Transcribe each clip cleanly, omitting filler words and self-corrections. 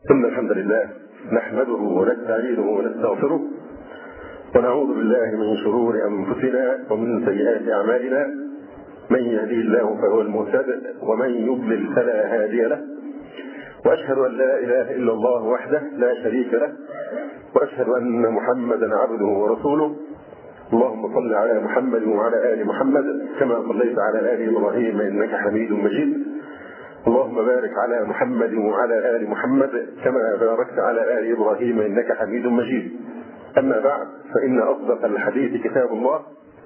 إن الحمد لله نحمده ونستعينه ونستغفره ونعوذ بالله من شرور أنفسنا ومن سيئات أعمالنا. من يهديه الله فهو المهتد ومن يضلل فلا هادي له، وأشهد أن لا إله إلا الله وحده لا شريك له، وأشهد أن محمدا عبده ورسوله. اللهم صل على محمد وعلى آل محمد كما صليت على آل إبراهيم إنك حميد مجيد. اللهم بارك على محمد وعلى آل محمد كما باركت على آل إبراهيم إنك حميد مجيد. أما بعد، فإن أصدق الحديث كتاب الله،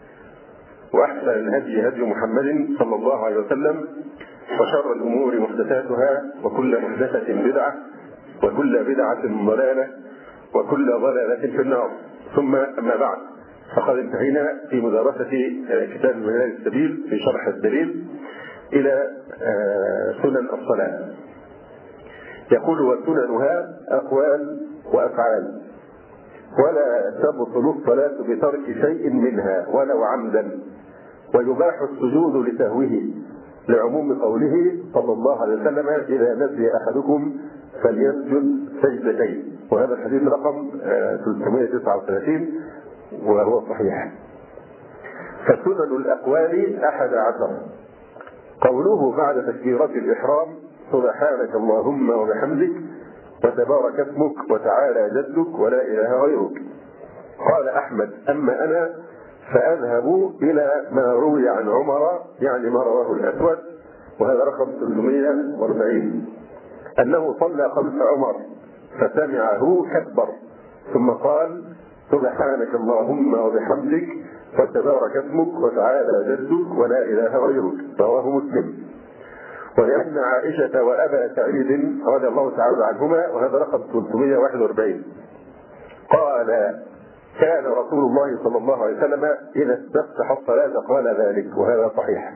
وأحسن الهدي هدي محمد صلى الله عليه وسلم، وشر الأمور محدثاتها، وكل محدثة بدعة، وكل بدعة ضلالة، وكل ضلالة في النار. ثم أما بعد، فقد انتهينا في مدارسة كتاب منهاج السبيل في شرح الدليل إلى سنن الصلاة. يقول: وسننها أقوال وأفعال، ولا تبطل الصلاة بترك شيء منها ولو عمدا، ويباح السجود لسهوه، لعموم قوله صلى الله عليه وسلم: إذا نسي أحدكم فليسجد سجدتين. وهذا الحديث رقم 339 وهو صحيح. فسنن الأقوال 11. قوله بعد تكبيرة الإحرام: سبحانك اللهم وبحمدك وتبارك اسمك وتعالى جدك ولا إله غيرك. قال أحمد: أما أنا فأذهب إلى ما روي عن عمر، يعني ما رواه الأسود، وهذا رقم 340، أنه صلى خلف عمر فسمعه كبر ثم قال: سبحانك اللهم وبحمدك وتبارك اسمك وتعالى جدك ولا إله غيرك. رواه مسلم. ولأن عائشة وأبا سعيد رضي الله تعالى عنهما، وهذا رقم 341، قال: كان رسول الله صلى الله عليه وسلم إذا استفتح الصلاة قال ذلك، وهذا صحيح.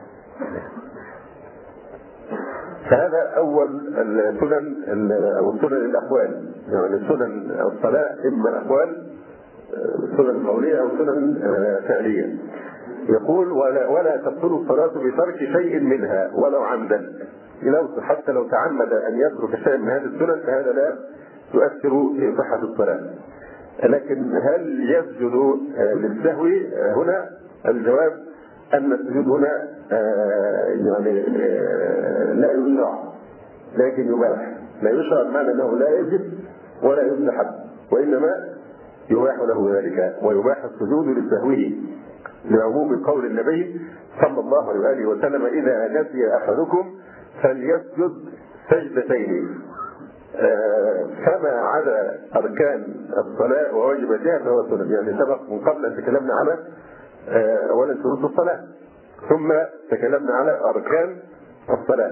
فهذا أول السنن أو سنن الأقوال، يعني سنن الصلاة إما أقوال سنن قولية أو سنن فعلية. يقول: ولا تبطل الصلاة بترك شيء منها ولو عمدا. حتى لو تعمد أن يترك شيء من هذه السنن فهذا لا يؤثر في صحة الصلاة. لكن هل يسجد للسهو هنا؟ الجواب أن السجود هنا يعني لا يشرع، لكن يباح. لا يشرع بمعنى أنه لا يجب ولا يستحب، وإنما يباح له ذلك، ويباح السجود لسهوه، لعموم قول النبي صلى الله عليه وسلم: إذا نسي أحدكم فليسجد سجدتين. فما عدا أركان الصلاة وواجباتها فهو سنن. يعني سبق من قبل أن تكلمنا على أولا شروط الصلاة، ثم تكلمنا على أركان الصلاة،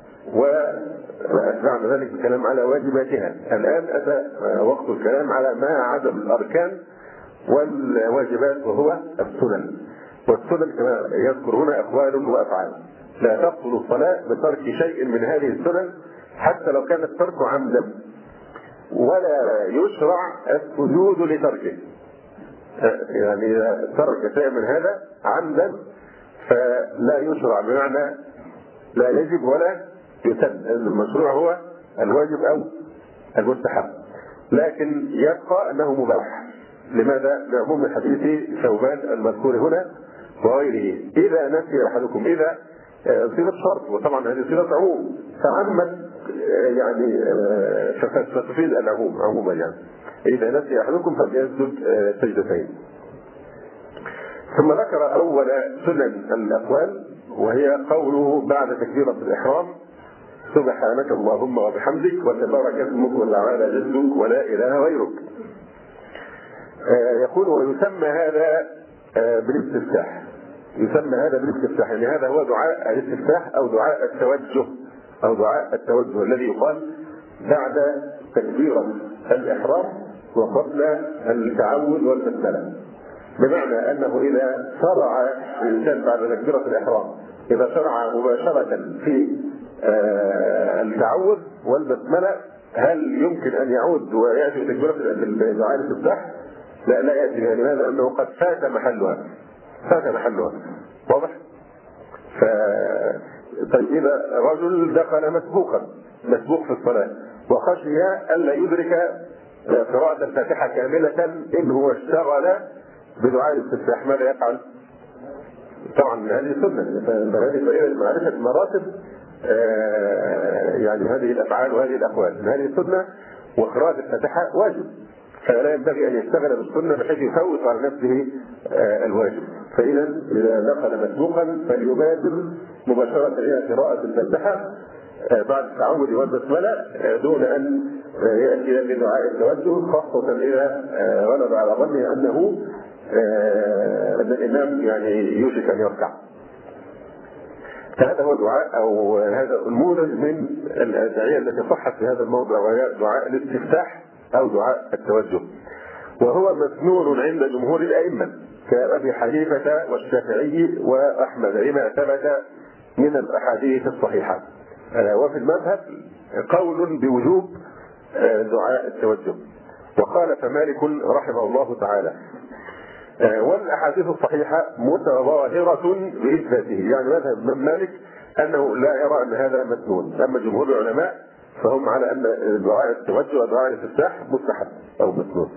وأتبعنا ذلك الكلام على واجباتها. الآن أتى وقت الكلام على ما عدا الأركان والواجبات، وهو السنن. والسنن كما يذكر هنا أقوال وأفعال. لا تبطل الصلاة بترك شيء من هذه السنن حتى لو كان الترك عمدا، ولا يشرع السجود لتركه. يعني إذا ترك شيء من هذا عمدا فلا يشرع، بمعنى لا يجب ولا يسن. المشروع هو الواجب أو المستحب، لكن يبقى أنه مباح. لماذا؟ لعموم حديث ثوبان المذكور هنا وغيره: إذا نسي أحدكم. إذا صيغة شرط، وطبعا هذه صيغة عموم، تعمد يعني فتفيد العموم عموما. يعني إذا نسي أحدكم فليسجد سجدتين. ثم ذكر أول سنن الأقوال، وهي قوله بعد تكبيرة الإحرام: سبحانك اللهم وبحمدك وتبارك اسمك وتعالى جدك ولا إله غيرك. يقول: ويسمى هذا بالاستفتاح. يسمى هذا بالاستفتاح، يعني هذا هو دعاء الاستفتاح أو دعاء التوجه، أو دعاء التوجه الذي يقال بعد تكبيرة الإحرام وقبل التعوذ والبسملة. بمعنى أنه إذا شرع الإنسان بعد تكبيرة الإحرام، إذا شرع مباشرة في التعوذ والبسملة، هل يمكن أن يعود ويأتي تكبيرة دعاء الاستفتاح؟ لا يأتي. لماذا؟ لأنه قد فات محلها. واضح؟ طيب إذا رجل دخل مسبوق في الصلاة، وخشي ألا يدرك قراءة الفاتحة كاملة إن هو اشتغل بدعاء الاستفتاح، ماذا يفعل؟ طبعا هذه سنة، فهذه معرفة مراتب يعني هذه الأفعال وهذه الأقوال، هذه سنة وقراءة الفاتحة واجب، فلا ينبغي أن يشتغل بالسنة بحيث يفوت على نفسه الواجب. فإذا إذا دخل مسبوقا فليبادر مباشرة إلى قراءة الفاتحة بعد التعود والبسملة دون أن يأتي بدعاء التوجه، خاصة إذا غلب على ظنه أن الإمام يعني يوشك أن يركع. فهذا هو الدعاء أو هذا الموجز من الأدعية التي صحت في هذا الموضع، وهي دعاء الاستفتاح أو دعاء التوجه، وهو مسنون عند جمهور الأئمة كأبي حنيفة والشافعي وأحمد لما ثبت من الأحاديث الصحيحة. وفي المذهب قول بوجوب دعاء التوجه، وقال فمالك رحمه الله تعالى والأحاديث الصحيحة متظاهرة بإثباته، يعني مذهب مالك أنه لا يرى أن هذا مسنون، أما جمهور العلماء فهم على أن دعاء التوجه ودعاء الاستفتاح مستحب أو مسنون.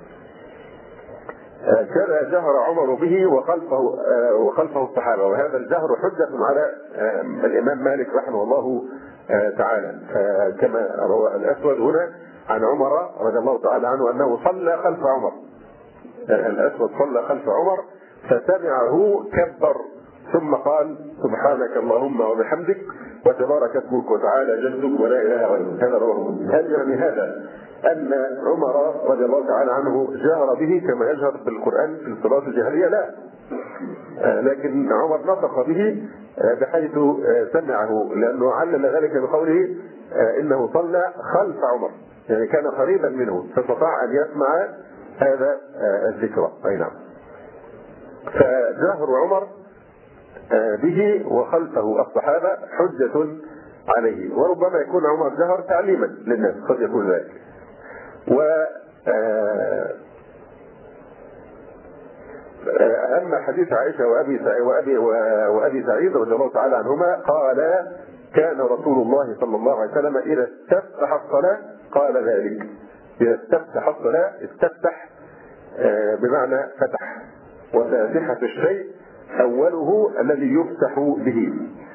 كذا جهر عمر به وخلفه الصحابة، وهذا الجهر حجة على الإمام مالك رحمه الله تعالى، كما روى الأسود هنا عن عمر رضي الله تعالى عنه أنه صلى خلف عمر، الأسود صلى خلف عمر فسمعه كبر ثم قال سبحانك اللهم وبحمدك وتبارك اسمك وتعالى جدك ولا إله غيرك. هذا رواه. هل يعني هذا أن عمر رضي الله تعالى عنه جهر به كما يجهر بالقرآن في الصلاة الجهرية؟ لا، لكن عمر نطق به بحيث سمعه، لأنه علل ذلك بقوله إنه صلى خلف عمر، يعني كان قريبا منه فاستطاع أن يسمع هذا الذكر. أي نعم. فجهر عمر به وخلفه الصحابة حجة عليه، وربما يكون عمر جهر تعليما للناس، قد يكون ذلك. أما حديث عائشة وأبي سعيد رضي الله تعالى عنهما قال كان رسول الله صلى الله عليه وسلم إذا استفتح الصلاة قال ذلك. إذا استفتح الصلاة، استفتح بمعنى فتح، وفاتحة الشيء أوله الذي يفتح به.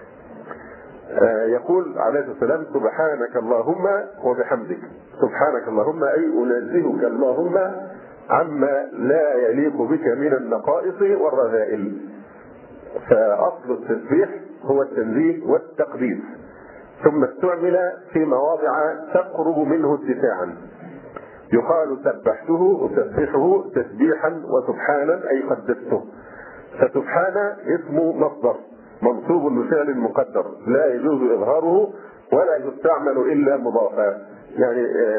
يقول عليه الصلاة والسلام سبحانك اللهم وبحمدك. سبحانك اللهم أي أنزهك اللهم عما لا يليق بك من النقائص والرذائل. فأصل التسبيح هو التنزيه والتقديس، ثم استعمل في مواضع تقرب منه اتساعا، يقال سبحته أسبحه تسبيحا وسبحانا أي قدسته. فسبحان اسم مصدر منصوب بفعل مقدر لا يجوز إظهاره ولا يستعمل إلا مضافا، يعني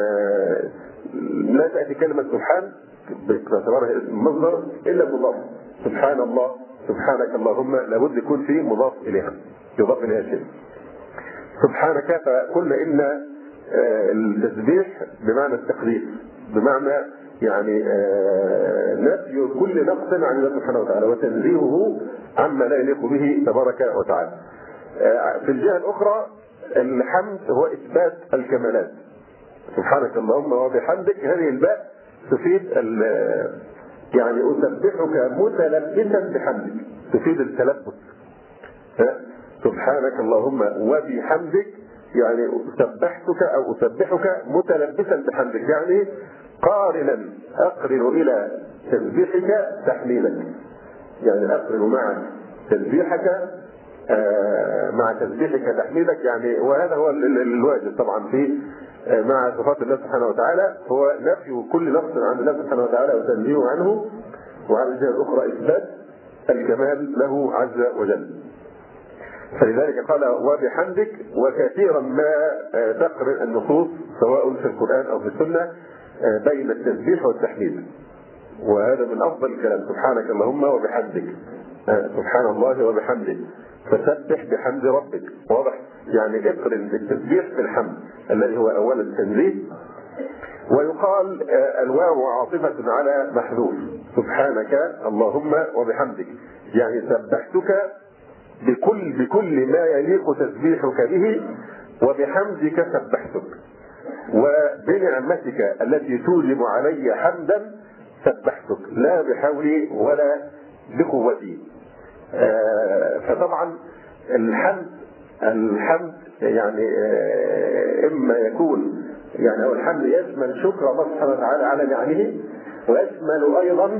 لا تأتي كلمة سبحان باعتبارها اسم مصدر إلا مضاف. سبحان الله، سبحانك اللهم، لابد يكون فيه مضاف إليها، يضاف إليها شيء. سبحانك، فقلنا إن التسبيح بمعنى التقديس، بمعنى يعني نفي كل نقص عن الله سبحانه وتعالى وتنزيهه عما لا يليق به تبارك وتعالى. في الجهة الأخرى الحمد هو إثبات الكمالات. سبحانك اللهم وبحمدك، هذه الباء تفيد يعني أسبحك متلبسا بحمدك، تفيد التلبس. سبحانك اللهم وبحمدك يعني سبحتك أو أسبحك متلبسا بحمدك، يعني قارنا أقرن إلى تسبيحك تحميلك، يعني أقرن مع تسبيحك مع تسبيحك تحميلك، يعني وهذا هو الواجب طبعا في مع صفات الله سبحانه وتعالى، هو نفي كل نقص عن الله سبحانه وتعالى وتنزيهه عنه، وعلى الجهة الأخرى إثبات الكمال له عز وجل. فلذلك قال وبحمدك، وكثيرا ما تقرن النصوص سواء في القرآن أو في السنة بين التسبيح والتحميد، وهذا من أفضل الكلام. سبحانك اللهم وبحمدك، سبحان الله وبحمده، فسبح بحمد ربك. واضح؟ يعني اقرن التسبيح بالحمد الذي هو أولا التنزيه. ويقال الواو عاطفة على محذوف، سبحانك اللهم وبحمدك، يعني سبحتك بكل ما يليق تسبيحك به، وبحمدك سبحتك. وبنعمتك التي توجب علي حمدا سبحتك لا بحولي ولا بقوتي. فطبعا الحمد يعني إما يكون يعني هو الحمد يشمل شكر الله سبحانه وتعالى على نعمه، ويشمل أيضا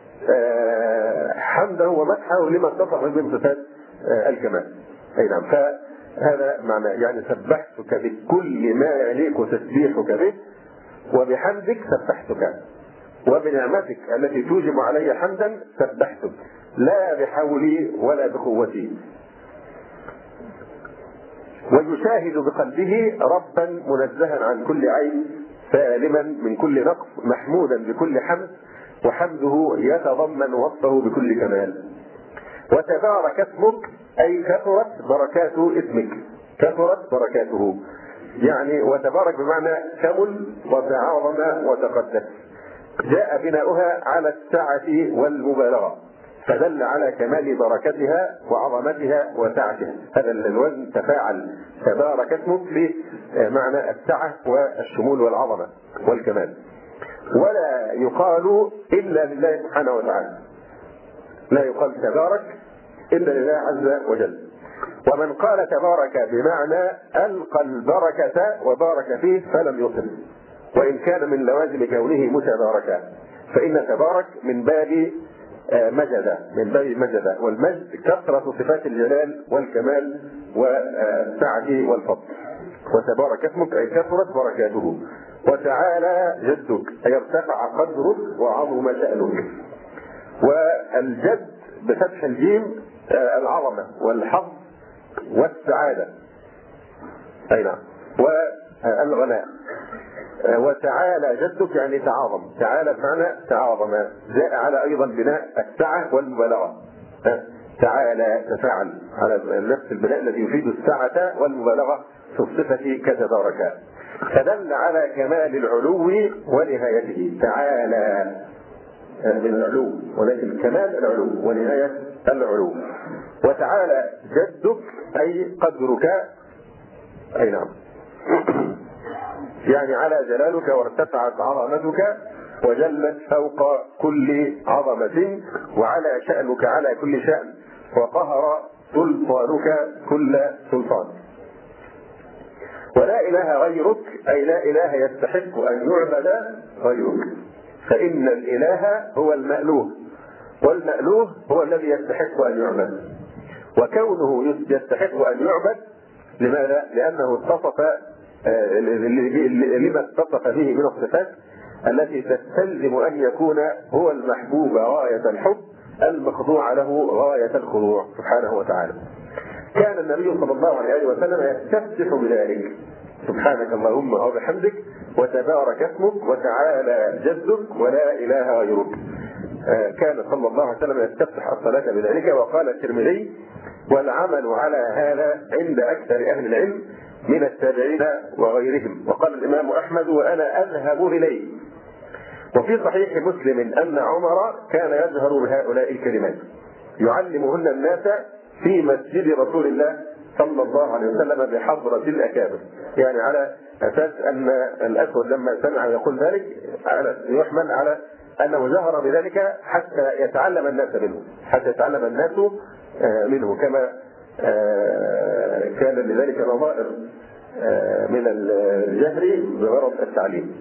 حمده ومدحه لما اتصف به صفات الكمال. أي نعم. فهذا معنى يعني سبحتك بكل ما يليق تسبيحك به، وبحمدك سبحتك، وبنعمتك التي توجب علي حمدا سبحتك لا بحولي ولا بقوتي. ويشاهد بقلبه ربا منزها عن كل عيب سالما من كل نقص محمودا بكل حمد، وحمده يتضمن وصفه بكل كمال. وتبارك اسمك أي كثرت بركات اسمك، كثرت بركاته، يعني وتبارك بمعنى كمل وتعاظم وتقدس. جاء بناؤها على السعة والمبالغة، فدل على كمال بركتها وعظمتها وسعتها. هذا الوزن تفاعل تبارك اسمك بمعنى السعة والشمول والعظمة والكمال. ولا يقال إلا لله سبحانه وتعالى، لا يقال تبارك إلا لله عز وجل. ومن قال تبارك بمعنى ألقى البركة وبارك فيه فلم يصل، وإن كان من لوازم كونه متباركا، فإن تبارك من باب مجد، من باب مجد، والمجد كثرة صفات الجلال والكمال والسعة والفضل. وتبارك اسمك أي كثرت بركاته. وتعالى جدك أي ارتفع قدرك وعظم شأنك. والجد بفتح الجيم العظمة والحظ والسعادة، أي نعم، والغناء. وتعالى جدك يعني تعاظم، تعالى بمعنى تعاظم. جاء على أيضا بناء السعة والمبالغة، تعالى تفاعل على نفس البناء الذي يفيد السعة والمبالغة في الصفة كتبارك، فدل على كمال العلو ونهايته. تعالى من العلو، ولكن كمال العلو ونهاية العلو. وتعالى جدك أي قدرك، أي نعم، يعني على جلالك وارتفعت عظمتك وجلت فوق كل عظمة، وعلى شأنك على كل شأن، وقهر سلطانك كل سلطان. ولا إله غيرك أي لا إله يستحق أن يعبد غيرك، فإن الإله هو المألوه، والمألوه هو الذي يستحق أن يعبد. وكونه يستحق أن يعبد لماذا؟ لأنه اتصف لما اتصف به من الصفات التي تستلزم أن يكون هو المحبوب غاية الحب المخضوع له غاية الخضوع سبحانه وتعالى. كان النبي صلى الله عليه وسلم يستفتح بذلك: سبحانك اللهم وبحمدك وتبارك اسمك وتعالى جدك ولا إله غيرك. كان صلى الله عليه وسلم يستفتح الصلاة بذلك. وقال الترمذي: والعمل على هذا عند أكثر أهل العلم من التابعين وغيرهم. وقال الإمام أحمد: وأنا أذهب إليه. وفي صحيح مسلم أن عمر كان يجهر بهؤلاء الكلمات يعلمهن الناس في مسجد رسول الله صلى الله عليه وسلم بحضرة الأكابر، يعني على أساس أن الأسود لما سمع يقول ذلك يحمل على أنه جهر بذلك حتى يتعلم الناس منه، حتى يتعلم الناس منه، كما كان لذلك نظائر من الجهر بغرض التعليم.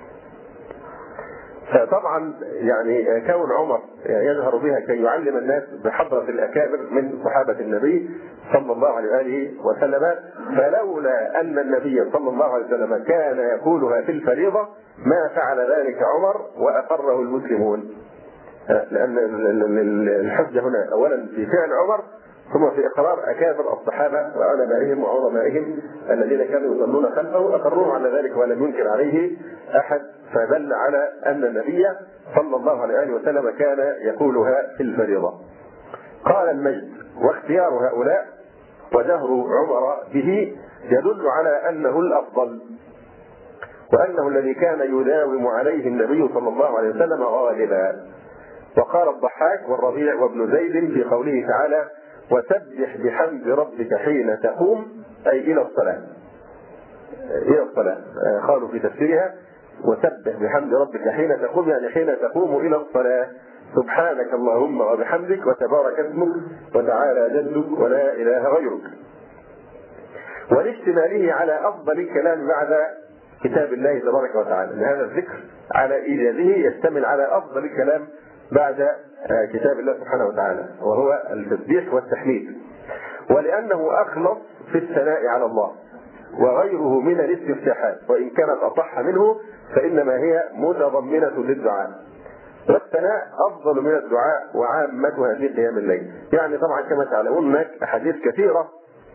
فطبعا يعني كون عمر يجهر بها كي يعلم الناس بحضرة الأكابر من صحابة النبي صلى الله عليه وآله وسلم، فلولا أن النبي صلى الله عليه وسلم كان يقولها في الفريضة ما فعل ذلك عمر وأقره المسلمون. لأن الحجة هنا أولا في فعل عمر، ثم في إقرار أكابر الصحابة وعلمائهم وعظمائهم الذين كانوا يصلون خلفه، أقروه على ذلك ولم ينكر عليه أحد، فدل على أن النبي صلى الله عليه وسلم كان يقولها في الفريضة. قال المجد: واختيار هؤلاء وجهر عمر به يدل على أنه الأفضل، وأنه الذي كان يداوم عليه النبي صلى الله عليه وسلم غالبا. وقال الضحاك والربيع وابن زيد في قوله تعالى: وسبح بحمد ربك حين تقوم، أي إلى الصلاة. إلى الصلاة. قالوا في تفسيرها وسبح بحمد ربك حين تقوم، يعني حين تقوم إلى الصلاة، سبحانك اللهم وبحمدك وتبارك اسمك وتعالى جدك ولا إله غيرك. ولاشتماله على أفضل الكلام بعد كتاب الله تبارك وتعالى، أن هذا الذكر على إيجاده يشتمل على أفضل الكلام بعد كتاب الله سبحانه وتعالى، وهو التسبيح والتحميد. ولأنه أخلص في الثناء على الله، وغيره من الاستفتاحات وإن كانت أصح منه فإنما هي متضمنة للدعاء. والثناء أفضل من الدعاء وعامتها في قيام الليل. يعني طبعا كما تعلمون هناك أحاديث كثيرة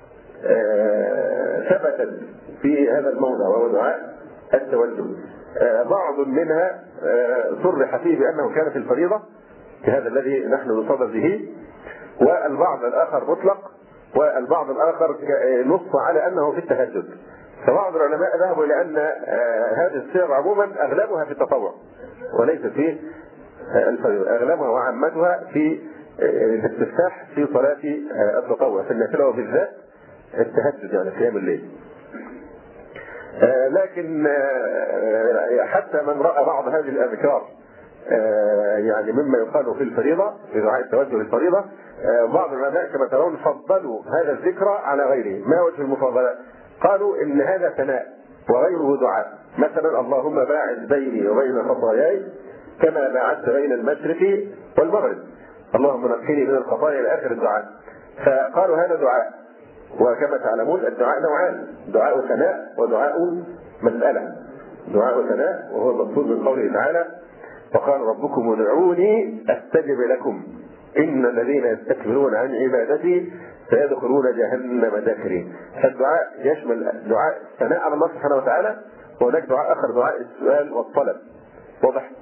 ثبتت في هذا الموضع وهو دعاء التوجه. بعض منها صرح فيه بأنه كان في الفريضة كهذا الذي نحن نصدد به، والبعض الآخر مطلق، والبعض الآخر نص على أنه في التهجد. فبعض العلماء ذهبوا إلى أن هذه الصيغ عموما أغلبها في التطوع وليس في الفريضة، أغلبها وعامتها في الاستفتاح في صلاة التطوع في النافلة، وبالذات التهجد يعني قيام الليل. لكن حتى من رأى بعض هذه الأذكار يعني مما يقال في الفريضة في دعاء التوجه للفريضة، بعض العلماء كما ترون فضلوا هذا الذكر على غيره. ما وجه المفاضلة؟ قالوا إن هذا ثناء وغيره دعاء. مثلا اللهم باعد بيني وبين خطاياي كما باعدت بين المشرق والمغرب، اللهم نقني من الخطايا إلى آخر الدعاء. فقالوا هذا دعاء. وكما تعلمون الدعاء نوعان، دعاء ثناء ودعاء مسألة. دعاء ثناء وهو المقصود من قوله تعالى وقال ربكم ادعوني استجب لكم ان الذين يستكبرون عن عبادتي سيدخلون جهنم داخرين. فالدعاء يشمل دعاء الثناء على الله سبحانه وتعالى، وهناك دعاء اخر دعاء السؤال والطلب. واضح؟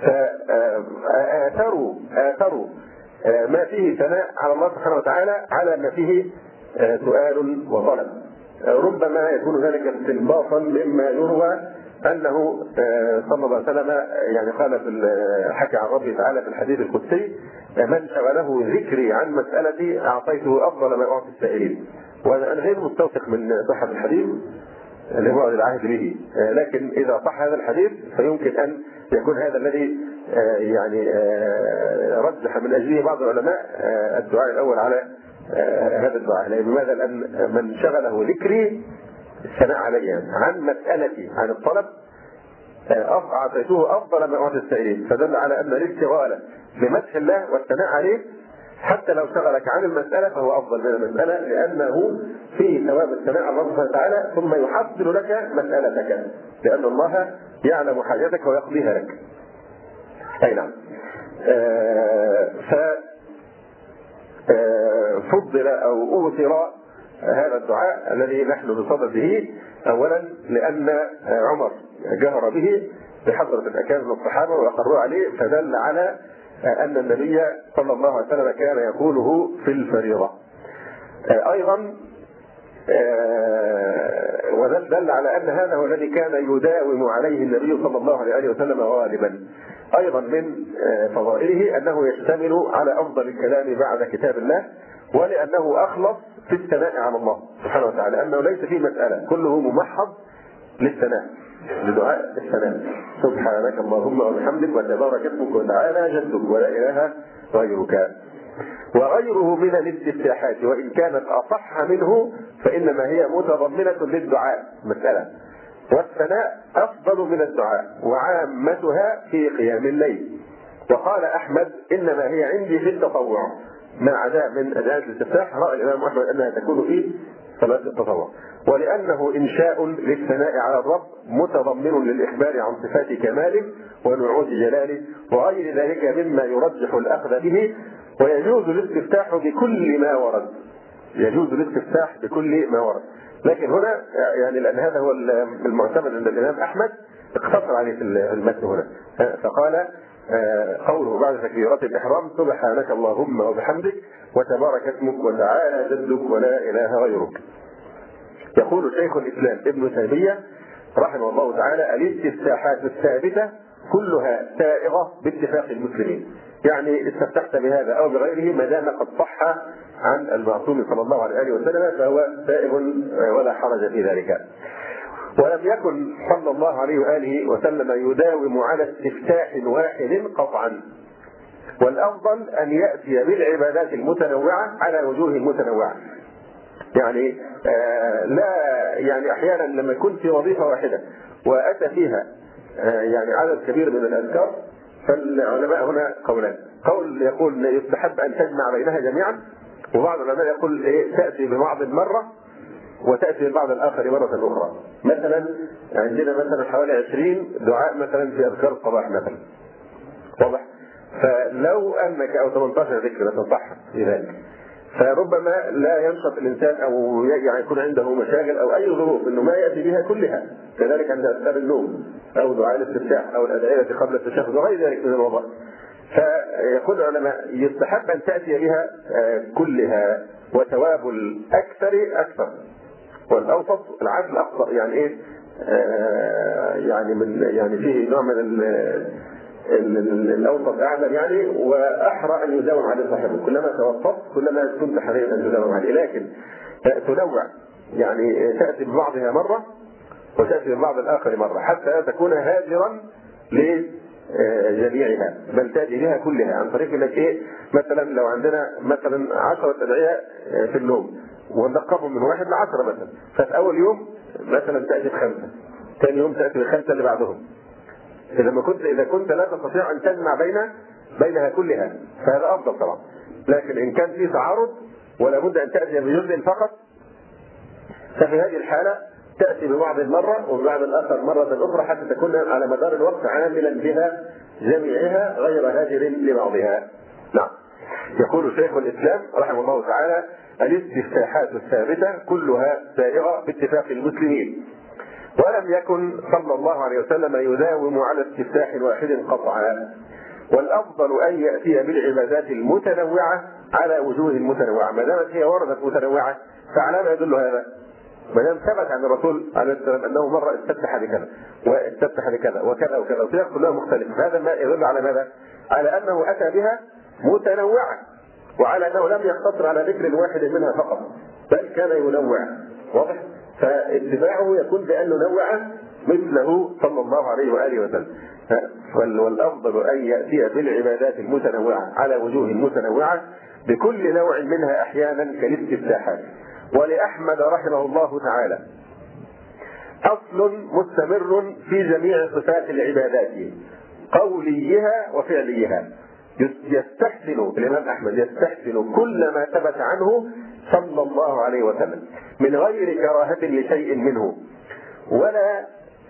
فآثروا ما فيه ثناء على الله سبحانه وتعالى على ما فيه سؤال وطلب. ربما يكون ذلك استنباطا مما يروى انه صلى الله عليه وسلم يعني قال حكى عن ربه تعالى في الحديث القدسي من شغله ذكري عن مسألتي اعطيته افضل ما اعطي السائلين. وانا غير مستوثق من صحة الحديث اللي هو العهد به، لكن اذا صح هذا الحديث فيمكن ان يكون هذا الذي يعني رجح من اجله بعض العلماء الدعاء الاول على هذا الدعاء. لماذا؟ لان من شغله ذكري الثناء علي عن مسألتي عن الطلب أعطيته أفضل ما أعطي السائلين، فدل على أن الاشتغال بمدح الله والثناء عليه حتى لو شغلك عن المسألة فهو أفضل من المسألة، لأنه فيه ثواب الثناء على الله سبحانه وتعالى ثم يحصل لك مسألتك، لأن الله يعلم حاجتك ويقضيها لك. أي نعم. فضل أو أوثر هذا الدعاء الذي نحن نصدد به اولا لان عمر جهر به بحضرة الاكابر من الصحابه واقروا عليه، فدل على ان النبي صلى الله عليه وسلم كان يقوله في الفريضه. ايضا ودل على ان هذا هو الذي كان يداوم عليه النبي صلى الله عليه وسلم غالبا. ايضا من فضائله انه يشتمل على افضل الكلام بعد كتاب الله، ولانه اخلص في الثناء على الله سبحانه وتعالى، انه ليس فيه مسألة، كله ممحض للثناء لدعاء الثناء. سبحانك اللهم وبحمدك وتبارك اسمك وتعالى جدك ولا اله غيرك. وغيره من الاستفتاحات وان كانت اصح منه فانما هي متضمنة للدعاء مسألة. والثناء افضل من الدعاء وعامتها في قيام الليل. وقال احمد انما هي عندي في التطوع، ما عدا من أداة الاستفتاح رأى الإمام أحمد أنها تكون في صلاة التطوع. ولأنه إنشاء للثناء على الرب متضمن للإخبار عن صفات كماله ونعوت جلاله وغير ذلك مما يرجح الأخذ به. ويجوز الاستفتاح بكل ما ورد، يجوز الاستفتاح بكل ما ورد. لكن هنا يعني لأن هذا هو المعتمد عند الإمام أحمد اقتصر عليه في المتن هنا، فقال قوله بعد تكبيرات الإحرام سبحانك اللهم وبحمدك وتبارك اسمك وتعالى جدك ولا إله غيرك. يقول شيخ الإسلام ابن تيمية رحمه الله تعالى الاستفتاحات الثابتة كلها سائغة باتفاق المسلمين، يعني استفتحت بهذا أو بغيره ما دام قد صح عن المعصوم صلى الله عليه وسلم فهو سائغ ولا حرج في ذلك. ولم يكن صلى الله عليه وآله وسلم يداوم على استفتاح واحد قطعا، والأفضل أن يأتي بالعبادات المتنوعة على وجوه متنوعة. يعني لا يعني أحيانا لما يكون في وظيفة واحدة وأتى فيها يعني عدد كبير من الأذكار، فالعلماء هنا قولان: قول يقول يستحب أن تجمع بينها جميعا، وبعض العلماء يقول تأتي ببعض مرة وتأتي ببعض الآخر مرة أخرى. مثلا عندنا مثلا حوالي 20 دعاء مثلا في أذكار الصباح مثلا، واضح؟ فلو أنك أو 18 ذكر تصح في ذلك، فربما لا ينشط الإنسان أو يعني يكون عنده مشاغل أو أي ظروف إنه ما يأتي بها كلها. كذلك عند أذكار النوم أو دعاء الاستفتاح أو الأدعية قبل التشهد وغير ذلك من الوضع. فيقول العلماء يستحب أن تأتي بها كلها، وثواب الأكثر أكثر، والأوسط العدل أقصى. يعني إيه؟ يعني من يعني فيه نوع من الأوسط أعلى يعني، وأحرى أن يداوم عليه صاحبه. كلما توسطت كلما كنت حريصا أن تداوم عليه، لكن تنوع يعني تأتي ببعضها مرة وتأتي ببعض الآخر مرة، حتى تكون هاجرا لجميعها، بل تأتي بها كلها عن طريق انك ايه؟ مثلا لو عندنا مثلا 10 أدعية في النوم ونقبهم من 1 ل10 مثلا، ففي أول يوم مثلا تأتي ب5، ثاني يوم تأتي ب5 اللي بعدهم. إذا كنت لا تستطيع أن تجمع بينها كلها فهذا أفضل طبعا. لكن إن كان في تعارض ولا بد أن تأتي بجزء فقط، ففي هذه الحالة تأتي ببعض المرة وببعض الآخر مرة أخرى، حتى تكون على مدار الوقت عاملا بها جميعها غير هاجر لبعضها. نعم. يقول شيخ الإسلام رحمه الله تعالى: الاستفتاحات الثابتة كلها سائغة باتفاق المسلمين، ولم يكن صلى الله عليه وسلم يداوم على استفتاح واحد قطعا، والأفضل أن يأتي بالعبادات المتنوعة على وجوه متنوعة. ما دامت هي وردت متنوعة فعلى ما يدل هذا؟ ما دام ثبت عن الرسول عليه السلام أنه مرة استفتح بكذا واستفتح بكذا وكذا وكذا وسياق كلها مختلف، هذا ما يدل على ماذا؟ على أنه أتى بها متنوعة، وعلى أنه لم يقتصر على ذكر واحد منها فقط، بل كان ينوع. واضح؟ فاتباعه يكون بأن ننوع مثله صلى الله عليه وآله وسلم. والأفضل أن يأتي بالعبادات المتنوعة على وجوه متنوعة بكل نوع منها أحيانا كالاستفتاحات. ولأحمد رحمه الله تعالى أصل مستمر في جميع صفات العبادات قوليها وفعليها. يستحسن الإمام أحمد يستحسن كل ما ثبت عنه صلى الله عليه وسلم من غير كراهة لشيء منه، ولا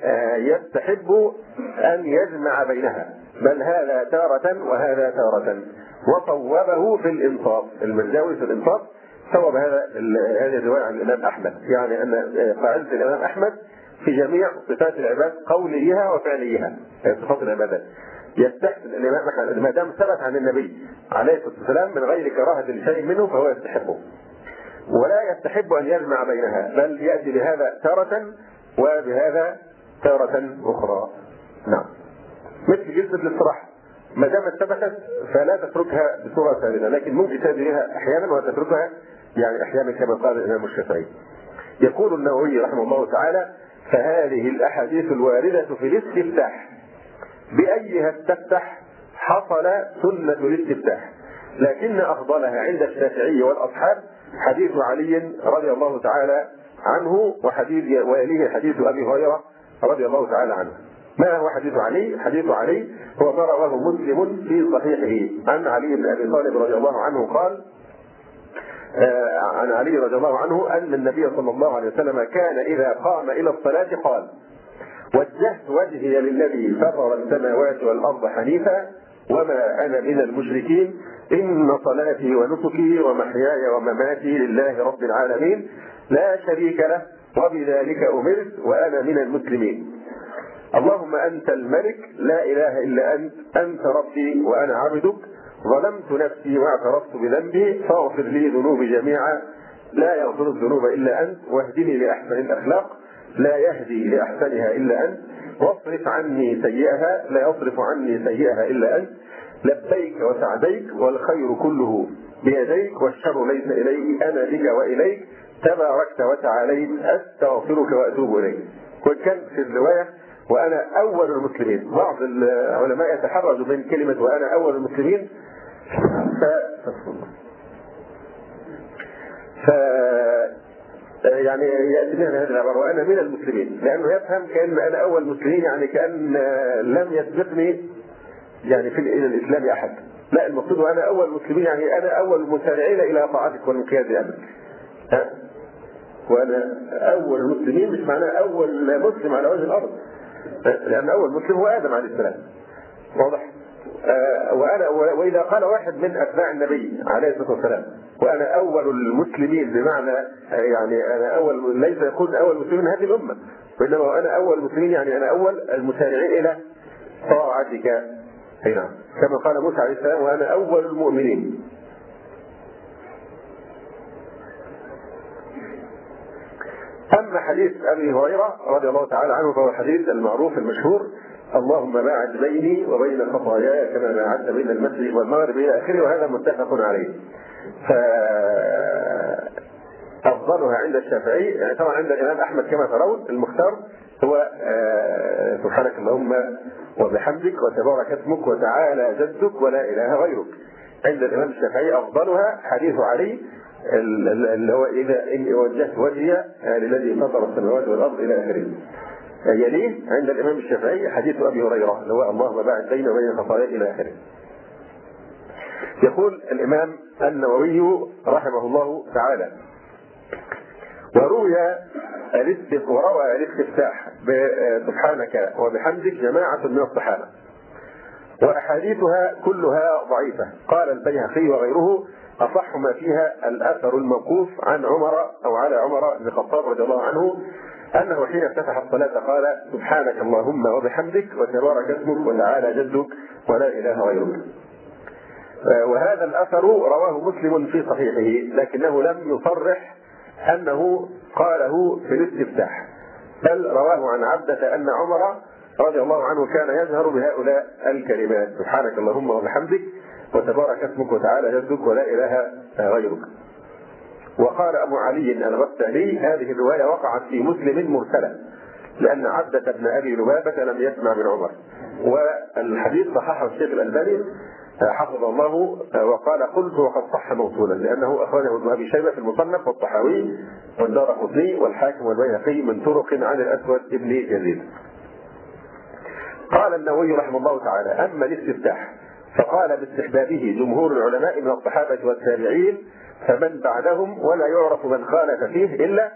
يستحب أن يجمع بينها، بل هذا تارة وهذا تارة. وصوبه في الإنصاف، المرزاوي في الإنصاف صوب هذه الرواية عن الإمام أحمد، يعني أن قاعدة الإمام أحمد في جميع صفات العباد قوليها وفعليها، صفات العبادات يستحسن الإمام أحمد ما دام ثبت عن النبي عليه الصلاة والسلام من غير كراهة لشيء منه فهو يستحبه، ولا يستحب أن يجمع بينها، بل يأتي بهذا تارة وبهذا تارة أخرى. نعم. مثل جلسة الاستراحة ما دامت ثبتت فلا تتركها بصورة ثابتة، لكن ممكن تأتيها أحيانا وتتركها يعني أحيانا كما قال الإمام الشافعي. يقول النووي رحمه الله تعالى: فهذه الأحاديث الواردة في الاستفتاح بأيها استفتح حصل سنة الاستفتاح، لكن أفضلها عند الشافعي والأصحاب حديث علي رضي الله تعالى عنه ويليه حديث أبي هريرة رضي الله تعالى عنه. ما هو حديث علي؟ حديث علي هو ما رواه مسلم في صحيحه عن علي بن أبي طالب رضي الله عنه قال: عن علي رضي الله عنه أن النبي صلى الله عليه وسلم كان إذا قام إلى الصلاة قال: وجهت وجهي للذي فطر السماوات والأرض حنيفا وما أنا من المشركين إن صلاتي ونسكي ومحياي ومماتي لله رب العالمين لا شريك له وبذلك أمرت وأنا من المسلمين. اللهم أنت الملك لا إله إلا أنت ربي وأنا عبدك ظلمت نفسي واعترفت بذنبي فاغفر لي ذنوبي جميعا لا يغفر الذنوب إلا أنت واهدني لأحسن الأخلاق لا يهدي لأحسنها إلا أنت واصرف عني سيئها لا يصرف عني سيئها إلا أنت لبيك وسعديك والخير كله بيديك والشر ليس إليك أنا بك وإليك تباركت وتعاليت أستغفرك وأتوب إليك. وكان في الرواية وأنا أول المسلمين. بعض العلماء يتحرجوا من كلمة وأنا أول المسلمين، يعني يأتي بها هذه العبارة وأنا من المسلمين، لأنه يفهم كأن أنا أول المسلمين يعني كأن لم يسبقني يعني إلى الإسلام أحد. لا، المقصود وأنا أول المسلمين يعني أنا أول المسارعين إلى طاعتك والانقياد لأمرك. وأنا أول المسلمين مش معناه أول مسلم على وجه الأرض، لأن أول مسلم هو آدم عليه السلام. واضح؟ وإذا قال واحد من أتباع النبي عليه الصلاة والسلام وأنا أول المسلمين، بمعنى يعني أنا أول، ليس يكون أول مسلم من هذه الأمة، وإنما أنا أول المسلمين يعني أنا أول المسارعين إلى طاعتك. أي نعم، كما قال موسى عليه السلام وأنا أول المؤمنين. أما حديث أبي هريرة رضي الله تعالى عنه فهو الحديث المعروف المشهور: اللهم باعد بيني وبين خطاياي كما باعدت بين المشرق والمغرب إلى آخره، وهذا متفق عليه. فأفضلها عند الشافعي، يعني طبعا عند الإمام أحمد كما ترون المختار هو سبحانك اللهم وبحمدك وتبارك اسمك وتعالى جدك ولا إله غيرك. عند الإمام الشافعي أفضلها حديث علي اللي هو إذا إني وجهت وجهي للذي فطر السماوات والأرض إلى آخره. يليه عند الإمام الشافعي حديث أبي هريرة اللي هو اللهم باعد بيني وبين خطاياي إلى آخره. يقول الإمام النووي رحمه الله تعالى: وروى الاستفتاح بسبحانك وبحمدك جماعة من الصحابة، وأحاديثها كلها ضعيفة. قال البيهقي وغيره: أصح ما فيها الأثر الموقوف عن عمر أو على عمر بن الخطاب رضي الله عنه أنه حين افتتح الصلاة قال: سبحانك اللهم وبحمدك وتبارك اسمك وتعالى جدك ولا إله غيرك. وهذا الأثر رواه مسلم في صحيحه، لكنه لم يصرح أنه قاله في الاستفتاح، بل رواه عن عبدة أن عمر رضي الله عنه كان يجهر بهؤلاء الكلمات: سبحانك اللهم وبحمدك وتبارك اسمك وتعالى جدك ولا إله غيرك. وقال أبو علي الغساني: هذه الرواية وقعت في مسلم مرسلة، لأن عبدة بن أبي لبابة لم يسمع من عمر. والحديث صححه الشيخ الألباني حفظه الله وقال: قلت وقد صح موصولا، لأنه أخرجه ابن أبي شيبة في المصنف والطحاوي والدارقطني والحاكم والبيهقي من طرق عن الأسود بن يزيد. قال النووي رحمه الله تعالى: أما الاستفتاح فقال باستحبابه جمهور العلماء من الصحابة والتابعين فمن بعدهم، ولا يعرف من خالف فيه إلا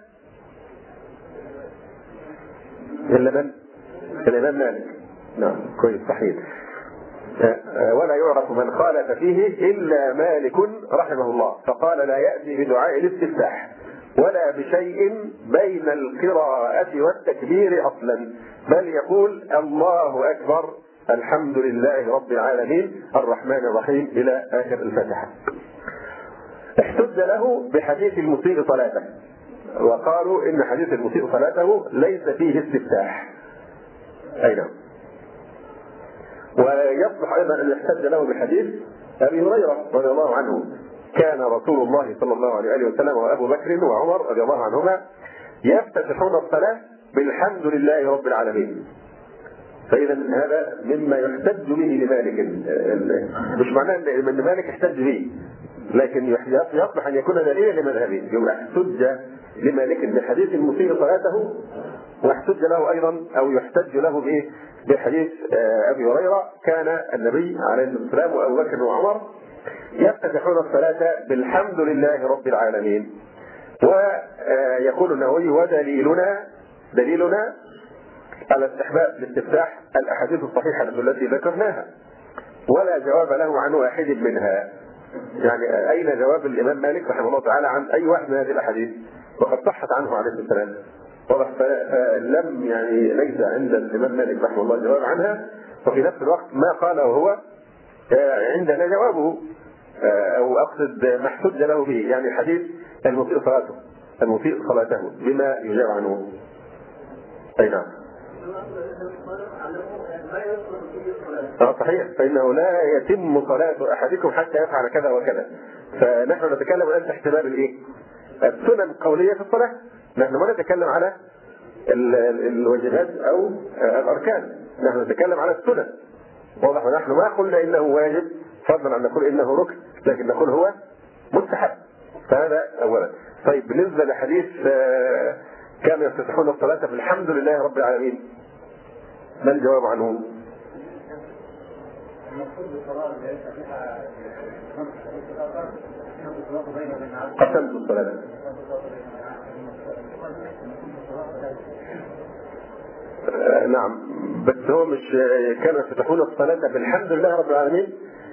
من؟ الإمام مالك. نعم كويس صحيح. ولا يعرف من خالف فيه إلا مالك رحمه الله، فقال: لا يأتي بدعاء الاستفتاح ولا بشيء بين القراءة والتكبير أصلا، بل يقول: الله أكبر، الحمد لله رب العالمين، الرحمن الرحيم، إلى آخر الفاتحة. احتج له بحديث المسيء صلاته، وقالوا إن حديث المسيء صلاته ليس فيه استفتاح. أي نعم. ويصلح أيضا أن يحتج له بحديث أبي هريرة رضي الله عنه: كان رسول الله صلى الله عليه وسلم وأبو بكر وعمر رضي الله عنهما يفتتحون الصلاة بالحمد لله رب العالمين. فإذا هذا مما يحتج به لمالك، مش معناه أن مالك احتج به، لكن يصلح أن يكون دليلا لمذهبه. يبقى احتج لمالك بحديث المسيء صلاته، واحتج له أيضا أو يحتج له بإيه؟ بحديث أبي هريرة: كان النبي عليه الصلاة والسلام وأبو بكر وعمر يفتتحون الصلاة بالحمد لله رب العالمين. ويقول النووي: ودليلنا على استحباب الاستفتاح الأحاديث الصحيحة التي ذكرناها، ولا جواب له عن واحد منها. يعني أين جواب الإمام مالك رحمه الله تعالى عن أي واحد من هذه الأحاديث؟ وقد صحت عنه عليه السلام. فلم يعني ليس عند الإمام مالك رحمه الله جواب عنها، وفي نفس الوقت ما قاله هو عندنا جوابه، أو أقصد ما احتج له به، يعني حديث المسيء صلاته بما يجاب عنه. أي نعم. صحيح، فإنه لا يتم صلاة أحدكم حتى يفعل كذا وكذا. فنحن نتكلم الآن تحت باب الإيه؟ السنن القولية في الصلاة. نحن ما نتكلم على الواجبات أو الأركان، نحن نتكلم على السنن. واضح؟ ونحن ما قلنا إنه واجب فضلا عن نقول إنه ركن، لكن نقول هو مستحب. فهذا أولا. طيب بالنسبة لحديث كانوا يفتتحون الصلاة بالحمد لله رب العالمين، ما الجواب عنه؟ قسمت الصلاة. نعم، بس هو مش كانوا يفتتحون الصلاة بالحمد لله رب العالمين؟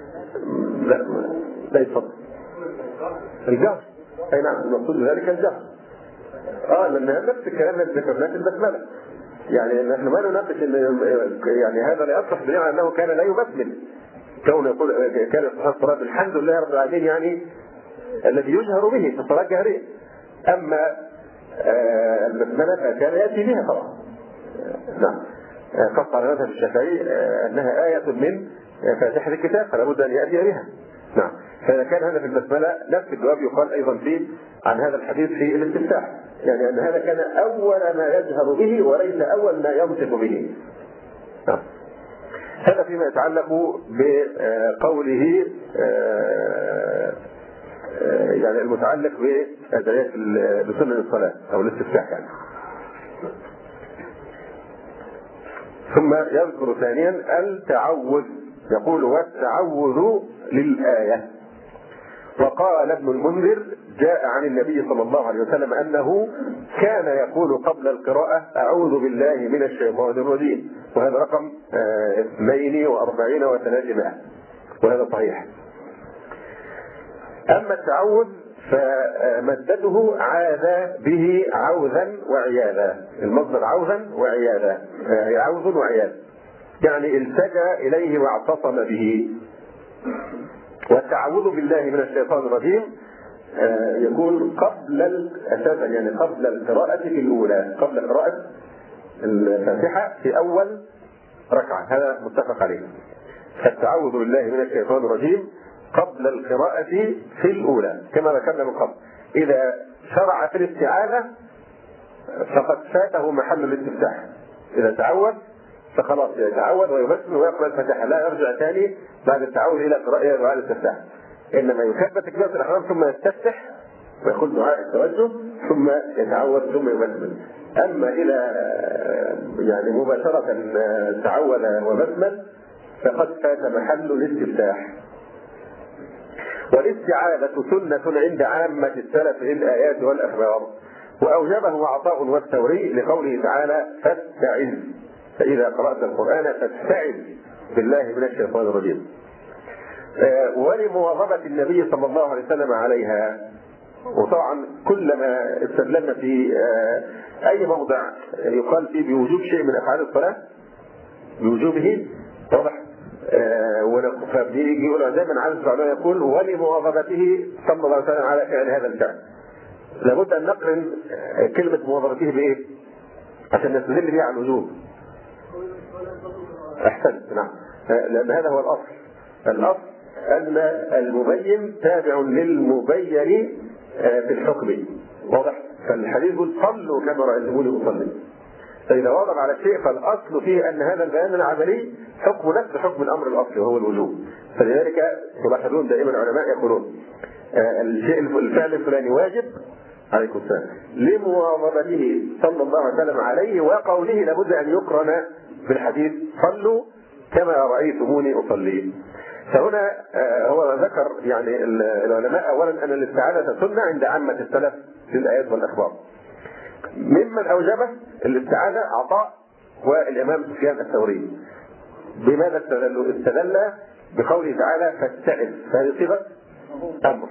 لا يفضل الجهر. اي نعم، المقصود بذلك الجهر. لان نفس الكلام اللي ذكرناه في البسمله، يعني نحن ما نناقش ان يعني هذا لا يصح دليل على انه كان لا يبسمل. كون يقول كان يفتتح الصلاه بالحمد لله رب العالمين يعني الذي يجهر به في الصلاه الجهريه. اما البسمله فكان ياتي بها طبعا. نعم، قص على مذهب الشافعي انها آية من فاتحة الكتاب فلا بد ان ياتي بها. نعم، فاذا كان هذا في البسمله نفس الجواب يقال ايضا فيه عن هذا الحديث في الاستفتاح، يعني ان هذا كان اول ما يجهر به وليس اول ما ينطق به. نعم. هذا فيما يتعلق بقوله يعني المتعلق بأدعية بسنن الصلاة او الاستفتاح يعني. ثم يذكر ثانيا التعوذ، يقول والتعوذ للآية. وقال ابن المنذر جاء عن النبي صلى الله عليه وسلم أنه كان يقول قبل القراءة أعوذ بالله من الشيطان الرجيم، وهذا رقم 42 و300، وهذا صحيح. أما التعوذ فمدته عاذ به عوذا وعياذا، المصدر عوذا وعياذا، عوذ وعياذ، يعني التجأ إليه واعتصم به. والتعوذ بالله من الشيطان الرجيم يكون قبل أساسا، يعني قبل القراءة في الأولى، قبل قراءة الفاتحة في أول ركعة، هذا متفق عليه. التعوذ بالله من الشيطان الرجيم قبل القراءة في الأولى كما ذكرنا من قبل. إذا شرع في الاستعاذة فقد فاته محل الاستفتاح. إذا تعوذ فخلاص يتعوذ ويبسم ويقرأ الفاتحة، لا يرجع ثاني بعد التعوذ إلى قراءة دعاء الاستفتاح، إنما يثبت تكبيرة الإحرام ثم يستفتح ويقول دعاء التوجه ثم يتعوذ ثم يبسم. أما إلى يعني مباشرة تعوذ وبسمل فقد فات محل الاستفتاح. والاستعاذة سنة عند عامة السلف للآيات والأخبار، وأوجبه عطاء والثوري لقوله تعالى فاستعذ، فإذا قرأت القرآن فاستعذ بالله من الشيطان الرجيم. ولمواظبة النبي صلى الله عليه وسلم عليها. وطبعا كلما استدللنا في أي موضع يقال فيه بوجوب شيء من أفعال الصلاة بوجوبه واضح، فبيجي يقول دائما عن الصلاة يقول ولمواظبته صلى الله عليه وسلم على فعل هذا الفعل. لابد أن نقرن كلمة مواظبته بإيه؟ عشان نستدل بها على الوجوب. أحسنت، نعم، لأن هذا هو الأصل. الأصل أن المبين تابع للمبين في الحكم، واضح؟ فالحديث يقول صلوا كما رأيتموني أصلي. فإذا واظب على الشيء فالأصل فيه أن هذا البيان العملي حكم نفس حكم الأمر الأصلي وهو الوجوب. فلذلك تلاحظون دائما العلماء يقولون الفعل الفلاني واجب عليكم السلام لمواظبته صلى الله عليه وسلم عليه، وقوله لابد أن يقرن بالحديث صلوا كما رأيتموني أصلي. فهنا هو ذكر يعني العلماء أولا أن الاستعاذة سنة عند عامة السلف في الآيات والأخبار. ممن أوجبه الاستعاذة عطاء والإمام سفيان الثوري. بماذا استدلوا؟ استدل بقوله تعالى فاستعذ، فهذه صيغة أمر.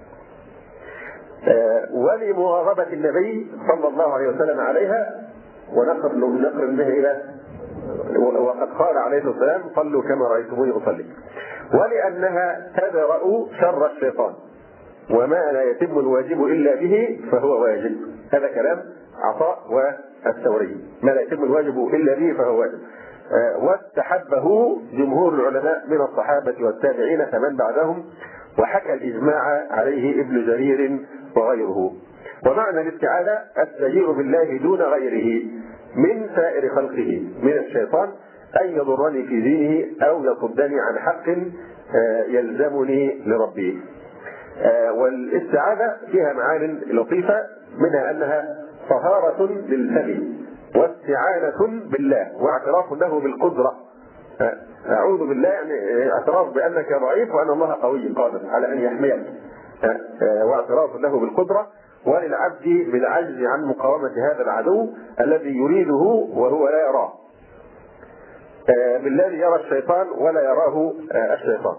ولمواظبة النبي صلى الله عليه وسلم عليها، ونقرن بها إلى وقد قال عليه الصلاة والسلام صلوا كما رأيتموني أصلي. ولأنها تدرأ شر الشيطان، وما لا يتم الواجب إلا به فهو واجب. هذا كلام عطاء والثوري، ما لا يتم الواجب إلا به فهو واجب. واستحبه جمهور العلماء من الصحابة والتابعين فمن بعدهم، وحكى الإجماع عليه ابن جرير وغيره. ومعنى الاستعاذة التجير بالله دون غيره، من سائر خلقه من الشيطان أن يضرني في دينه أو يصدني عن حق يلزمني لربي. والاستعاذة فيها معان لطيفة، منها أنها طهارة للفم واستعانة بالله واعتراف له بالقدرة. أعوذ بالله يعني اعتراف بأنك ضعيف وأن الله قوي قادر على أن يحميك، واعتراف له بالقدرة وللعبد بالعجز عن مقاومة هذا العدو الذي يريده وهو لا يراه، بالذي يرى الشيطان ولا يراه الشيطان.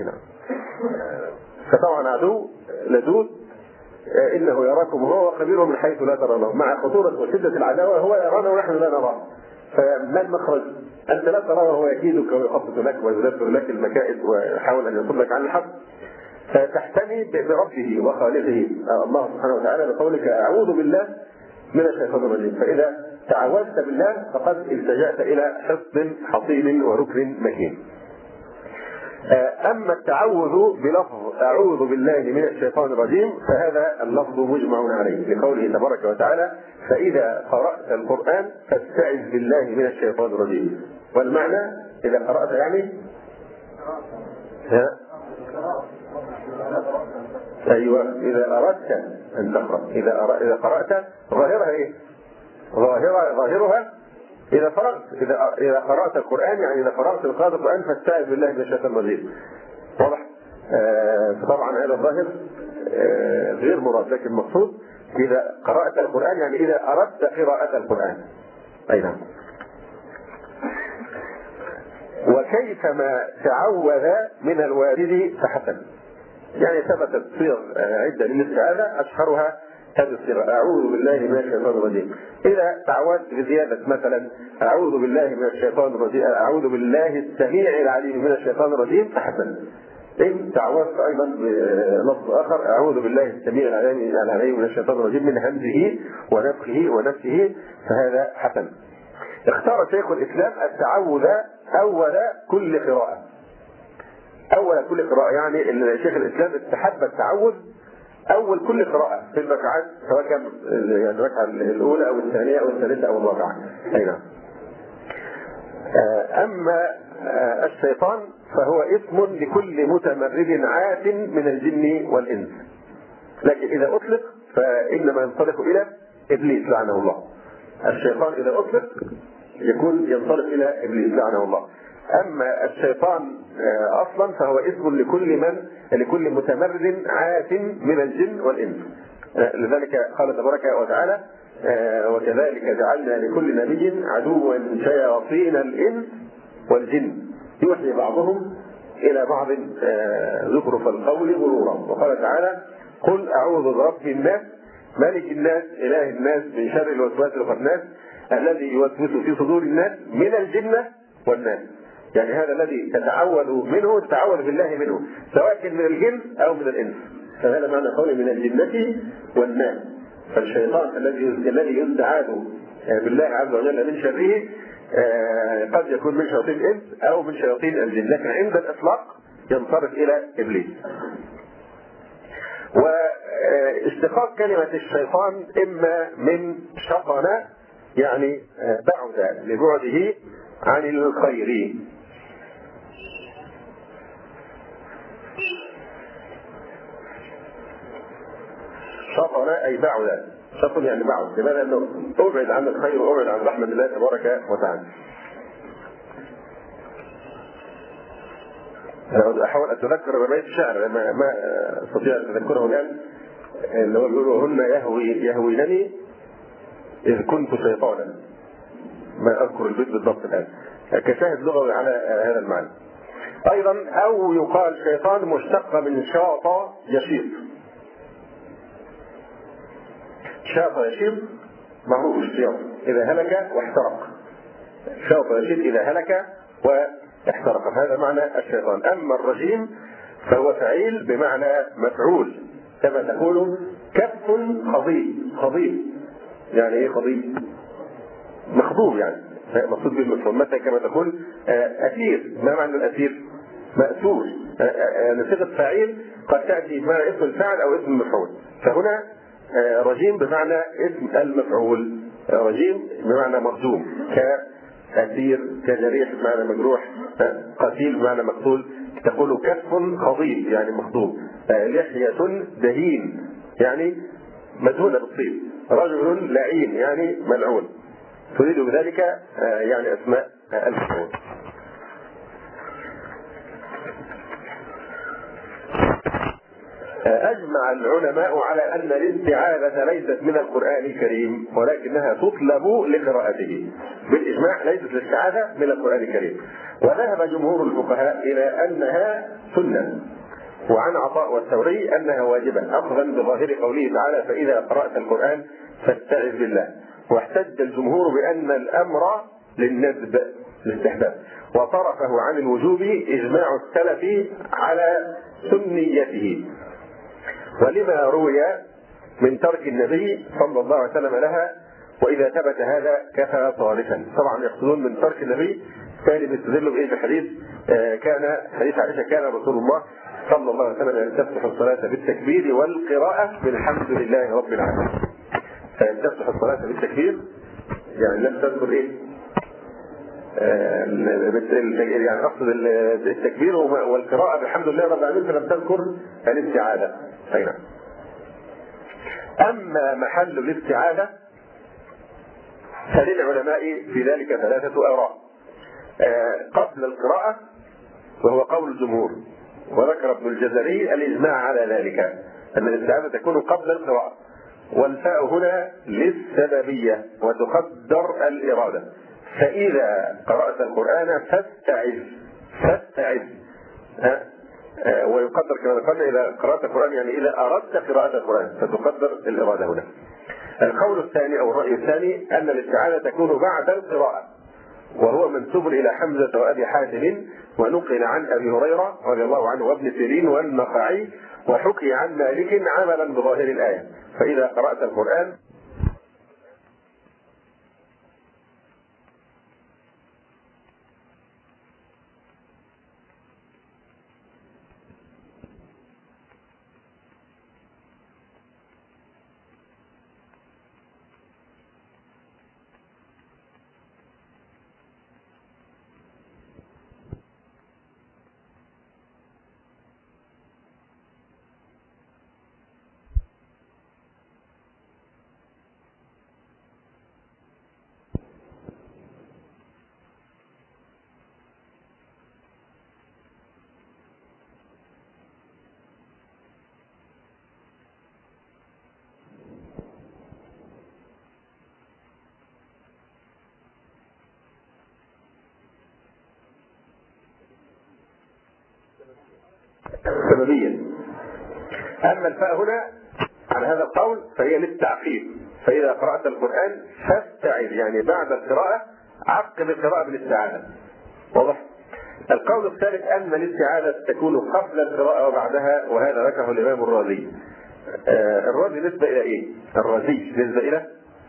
فطبعا عدو لدود، إنه يراكم هو خبير من حيث لا ترونه، مع خطورة وشدة العداوة هو يرانا ونحن لا نراه. فما المخرج؟ أنت لا تراه وهو يكيدك ويخطط لك ويدبر لك المكائد ويحاول أن يصدك عن الحق، فتحتمي بربه وخالقه الله سبحانه وتعالى بقولك أعوذ بالله من الشيطان الرجيم. فإذا تعوذت بالله فقد التجأت إلى حصن حصين وركن مكين. أما التعوذ بلفظ أعوذ بالله من الشيطان الرجيم فهذا اللفظ مجمع عليه لقوله تبارك وتعالى فإذا قرأت القرآن فاستعذ بالله من الشيطان الرجيم. والمعنى إذا قرأت يعني أيوة إذا أردت أن تقرأ، إذا قرأت ظاهرها إيه؟ ظاهرها إذا فرغت، إذا قرأت القرآن يعني إذا فرغت من قراءة القرآن فاستعذ بالله من الشيطان الرجيم. واضح؟ طبعا هذا الظاهر غير مراد، لكن المقصود إذا قرأت القرآن يعني إذا أردت قراءة القرآن. أي نعم. وكيفما تعوذ من الوارد فحسن، يعني ثبتت صيغ عدة للاستعاذة أشهرها هذه الصيغة أعوذ بالله من الشيطان الرجيم. إذا تعوذت بزيادة مثلا أعوذ بالله من الشيطان الرجيم، أعوذ بالله السميع العليم من الشيطان الرجيم فحسن. إن تعوذت أيضا بلفظ آخر أعوذ بالله السميع العليم من الشيطان الرجيم من همزه ونفخه ونفسه فهذا حسن. اختار شيخ الإسلام التعوذ أول كل قراءة. أول كل قراءة يعني أن شيخ الإسلام استحب التعوذ أول كل قراءة في الركعات، سواء كان يعني الركعة الأولى أو الثانية أو الثالثة أو الرابعة. أي نعم. أما الشيطان فهو اسم لكل متمرد عات من الجن والإنس، لكن إذا أطلق فإنما ينطلق إلى إبليس لعنه الله. الشيطان إذا أطلق يكون ينطلق إلى إبليس لعنه الله. أما الشيطان أصلا فهو اسم لكل متمرد عات من الجن والإنس. لذلك قال تبارك وتعالى وكذلك جعلنا لكل نبي عدوا شياطين الإنس والجن يوحي بعضهم إلى بعض زخرف القول غرورا. وقال تعالى قل أعوذ برب الناس ملك الناس إله الناس من شر الوسواس الخناس الذي يوسوس في صدور الناس من الجنة والناس. يعني هذا الذي تتعوذ منه تتعوذ بالله منه، سواء كان من الجن أو من الإنس. فهذا معنى قوله من الجنة والناس. فالشيطان الذي يستعاذ بالله عز وجل من شره قد يكون من شياطين الإنس أو من شياطين الجن، لكن عند الإطلاق ينصرف إلى إبليس. واشتقاق كلمة الشيطان إما من شطن يعني بعد لبعده عن الخير، شطن أي بعد، شطن يعني بعد، لماذا؟ أنه أبعد عن الخير وأبعد عن رحمة الله تبارك وتعالى. أنا أحاول أتذكر ببيت الشعر ما أستطيع أن أتذكره الآن، اللي هو بيقولوا هن يهوينني إذ كنت شيطانا. ما أذكر البيت بالضبط الآن، كشاهد لغوي على هذا المعنى. أيضا أو يقال شيطان مشتق من شاط يشيط. شاط يشيط معروف الشياط إذا هلك واحترق، شاط يشيط إذا هلك واحترق، هذا معنى الشيطان. أما الرجيم فهو فعيل بمعنى مفعول، كما تقول كف خضيب. يعني ايه خضيب؟ مخضوب، يعني مقصود بالمفعول. مثلا كما تقول أثير، ما معنى الأثير؟ مأثور. صيغة فاعل قد تأتي بمعنى اسم الفاعل أو اسم المفعول، فهنا رجيم بمعنى اسم المفعول. رجيم بمعنى مرجوم، كأسير، كجريح بمعنى مجروح، قتيل بمعنى مقتول. تقول كف خضيب يعني مخضوب، لحية دهين يعني مدهونة بالطيب، رجل لعين يعني ملعون. تريد بذلك يعني أسماء المفعول. أجمع العلماء على أن الاستعاذة ليست من القرآن الكريم، ولكنها تطلب لقراءته. بالإجماع ليست الاستعاذة من القرآن الكريم. وذهب جمهور الفقهاء إلى أنها سنة، وعن عطاء والثوري أنها واجبة، أخذا بظاهر قوله تعالى: فإذا قرأت القرآن فاستعذ بالله. واحتج الجمهور بأن الأمر للندب، الاستحباب، وصرفه عن الوجوب إجماع السلف على سنيته، ولما روي من ترك النبي صلى الله عليه وسلم لها، وإذا ثبت هذا كفى صالحا. طبعا يقصدون من ترك النبي كان بيستدلوا بإيه؟ بحديث كان حديث عائشة: كان رسول الله صلى الله عليه وسلم يستفتح الصلاة بالتكبير والقراءة بالحمد لله رب العالمين. فيستفتح الصلاة بالتكبير يعني لم تذكر إيه؟ يعني أقصد التكبير والقراءة بالحمد لله رب العالمين، فلم تذكر الاستعاذة. أين؟ أما محل الاستعاذة فللعلماء في ذلك ثلاثة آراء. قبل القراءة وهو قول الجمهور، وذكر ابن الجزري الإجماع على ذلك، أن الاستعاذة تكون قبل القراءة، والفاء هنا للسببية وتقدر الإرادة. فإذا قرأت القرآن فاستعذ ويقدر كما ذكرنا إذا قرأت القرآن يعني إذا أردت قراءة القرآن فتقدر الإرادة هنا. القول الثاني أو الرأي الثاني أن الاستعاذة تكون بعد القراءة، وهو منسوب إلى حمزة وأبي حاتم، ونقل عن أبي هريرة رضي الله عنه وابن سيرين والنخعي، وحكي عن مالك عملا بظاهر الآية: فإذا قرأت القرآن سببيا. أما الفاء هنا على هذا القول فهي للتعقيب: فإذا قرأت القرآن فاستعذ، يعني بعد القراءة عقب القراءة بالاستعاذة. واضح؟ القول الثالث أن الاستعاذة تكون قبل القراءة وبعدها، وهذا ذكره الإمام الرازي. الرازي نسبة إلى إيه؟ الرازي نسبة إلى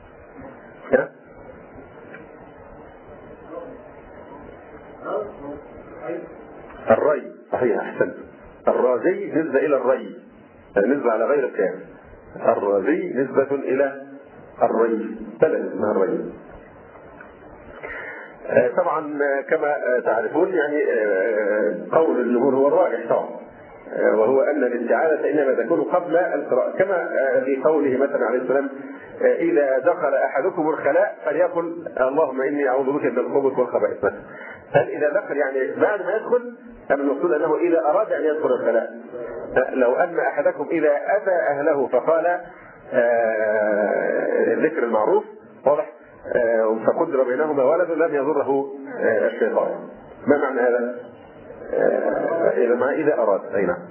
الري. صحيح، أحسنت. الرازي نسبة إلى الري، نسبة على غير الكامل. الرازي نسبة إلى الري، بلد اسمها الري. طبعا كما تعرفون يعني قول الجمهور هو الراجح طبعا، وهو أن الاستعاذة إنما تكون قبل القراءة، كما في قوله مثلا عليه السلام: إذا دخل أحدكم الخلاء فليقل اللهم إني أعوذ بك من الخبث والخبائث. هل إذا دخل يعني بعد ما يدخل، أم المقصود أنه إذا أراد أن يدخل الخلاء؟ لو أن أحدكم إذا أتى أهله فقال الذكر المعروف، واضح، فقدر بينهما ولد لم يضره الشيطان. ما معنى هذا؟ إذا أراد. أي نعم.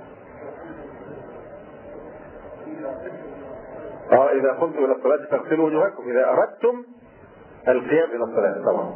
إذا قمتم إلى الصلاة فاغسلوا وجوهكم، إذا أردتم القيام إلى الصلاة طبعا.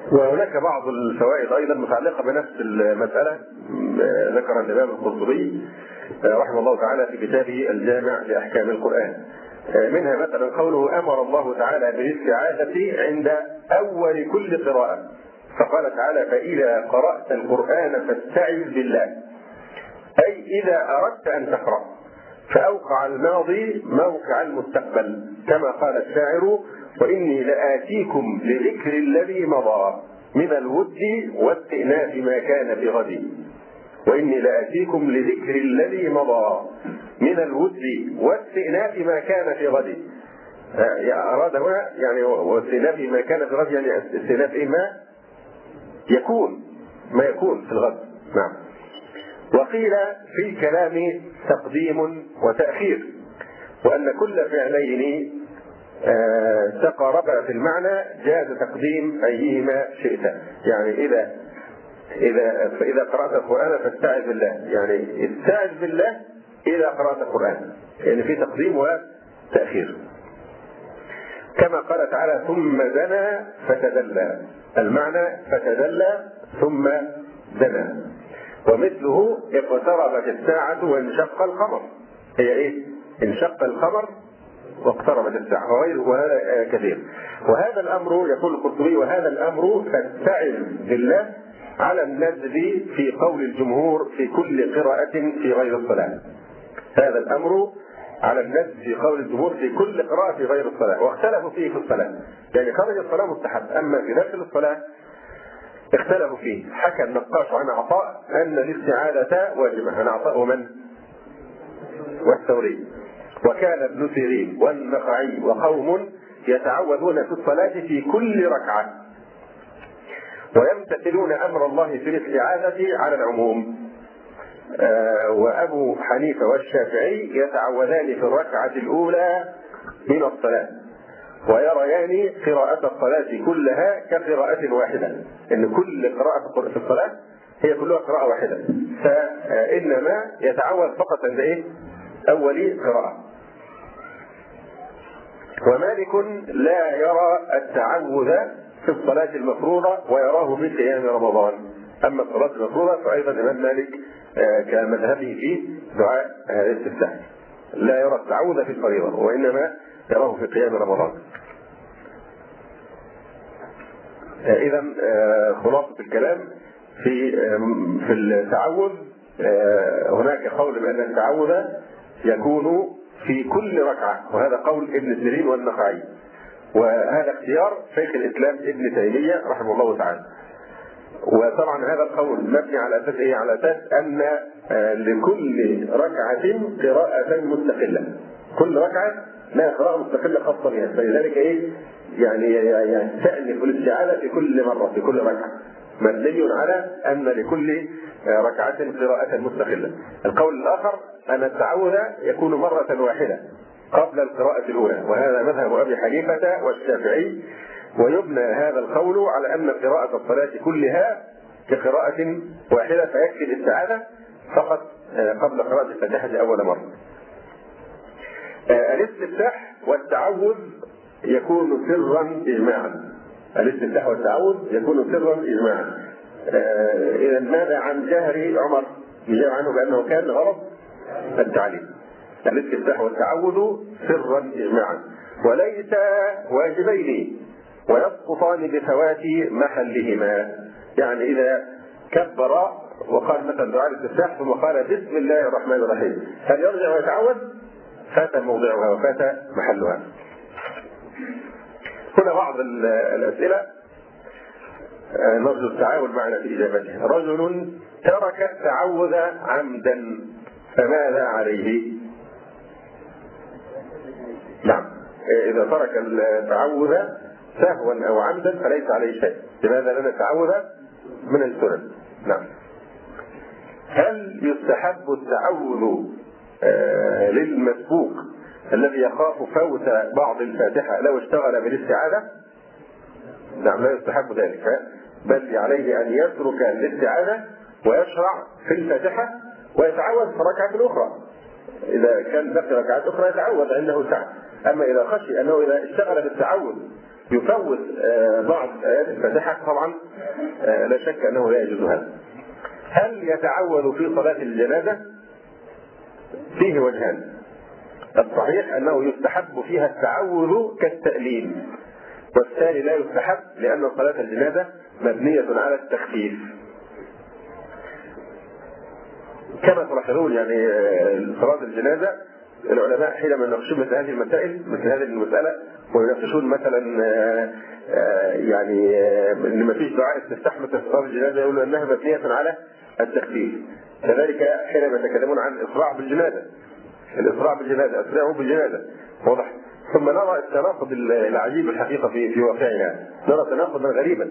وهناك بعض الفوائد أيضا متعلقة بنفس المسألة ذكر الإمام القرطبي رحمه الله تعالى في كتابه الجامع لأحكام القرآن. منها مثلا قوله: أمر الله تعالى بالاستعاذة عند أول كل قراءة، فقال تعالى: فإذا قرأت القرآن فاستعذ بالله، أي إذا أردت أن تقرأ، فأوقع الماضي موقع المستقبل، كما قال الشاعر: وإني لآتيكم لذكر الذي مضى من الود واستئناف ما كان في غد. وإني لآتيكم لذكر الذي مضى من الود واستئناف ما كان في غد. أراد هنا يعني واستئناف ما كان في غد، يعني استئناف إيه؟ ما يكون في الغد. نعم. وقيل في الكلام تقديم وتأخير، وأن كل فعلين تقاربا في المعنى جاز تقديم أيهما شئت. يعني فإذا قرأت القرآن فاستعذ بالله، يعني استعذ بالله إذا قرأت القرآن، يعني في تقديم وتأخير. كما قال تعالى: ثم دنا فتدلى، المعنى فتدلى ثم دنا. ومثله: اقتربت الساعة وانشق القمر، هي ايه؟ انشق القمر واقتربت الساعة، وهذا كثير. وهذا الأمر يقول القرطبي: وهذا الأمر فاستعذ بالله على النزل في قول الجمهور في كل قراءة في غير الصلاة. هذا الأمر على النزل في قول الجمهور في كل قراءة في غير الصلاة، واختلفوا فيه في الصلاة، يعني خارج الصلاة مستحب، أما في داخل الصلاة اختلفوا فيه. حكى النقاش عن عطاء أن الاستعاذة واجبة، عن عطاء ومن؟ والثوري. وكان ابن سيرين والنخعي وقوم يتعوذون في الصلاة في كل ركعة، ويمتثلون أمر الله في الاستعاذة على العموم. وأبو حنيفة والشافعي يتعوذان في الركعة الأولى من الصلاة، ويريان قراءة الصلاة كلها كقراءة واحدة، إن كل قراءة في الصلاة هي كلها قراءة واحدة، فإنما يتعوذ فقط عند إيه؟ أول قراءة. ومالك لا يرى التعوذ في الصلاة المفروضة ويراه في قيام رمضان. أما الصلاة المفروضة فأيضا الإمام مالك كمذهبه في دعاء الاستفتاح لا يرى التعوذ في الفريضة، وإنما يراه في قيام رمضان. إذا خلاصة الكلام في التعوذ، هناك قول بأن التعوذ يكون في كل ركعة، وهذا قول ابن سيرين والنخعي، وهذا اختيار شيخ الإسلام ابن تيمية رحمه الله تعالى. وطبعا هذا القول مبني على أساس إيه؟ على أساس أن لكل ركعة قراءة مستقلة، كل ركعة لها قراءة مستقلة خاصة بها، فلذلك إيه؟ يعني تألف الاستعاذة في كل مرة في كل ركعة، مبني على أن لكل ركعة قراءة مستقلة. القول الآخر أن التعوذ يكون مرة واحدة قبل القراءة الأولى، وهذا مذهب أبي حنيفة والشافعي. ويبنى هذا القول على أن قراءة الصلاة كلها كقراءة واحدة، فيكفي الاستعاذة فقط قبل قراءة الفاتحة أول مرة. الاستفتاح والتعوذ يكون سرا إجماعا، الاستفتاح والتعوذ يكون سرا إجماعا. إذا ماذا عن جهر عمر؟ يجاب عنه بأنه كان غرض التعليم. الاستفتاح والتعوذ سرا إجماعا، وليس واجبين ويسقطان بفوات محلهما. يعني إذا كبر وقال مثلا دعاء الاستفتاح ثم قال بسم الله الرحمن الرحيم، هل يرجع ويتعوذ؟ فات موضعها وفات محلها. هنا بعض الأسئلة نرجو التعاون معنا في إجابتها. رجل ترك التعوذ عمدا فماذا عليه؟ نعم، إذا ترك التعوذ سهوا أو عمدا فليس عليه شيء. لماذا؟ لأن التعوذ من السنن. نعم. هل يستحب التعوذ للمسبوق الذي يخاف فوت بعض الفاتحة لو اشتغل بالاستعاذة؟ نعم، لا يستحب ذلك، بل عليه أن يترك الاستعاذة ويشرع في الفاتحة ويتعوذ في ركعة أخرى. إذا كان بقي ركعات أخرى يتعوذ عنده ساعة. أما إذا خشي أنه إذا اشتغل بالتعوذ يفوت بعض آيات الفاتحة طبعا لا شك أنه لا يجوز هذا. هل يتعوذ في صلاة الجنازة؟ فيه وجهان. الصحيح أنه يستحب فيها التعوذ كالتأليم، والثاني لا يستحب لأن صلاة الجنازة مبنية على التخفيف. كما تلاحظون يعني صلاة الجنازة العلماء حينما يناقشون مثل هذه المسائل، مثل هذه المسألة، ويناقشون مثلا يعني ان ما فيش دعاء استفتاح مثل صلاة الجنازة، يقولوا انها مبنية على التخفيف. كذلك حينما يتكلمون عن الإسراع بالجنازة، الإسراع بالجنازة، أسرعوا بالجنازة، واضح. ثم نرى التناقض العجيب الحقيقة في واقعنا، نرى تناقضا غريبا.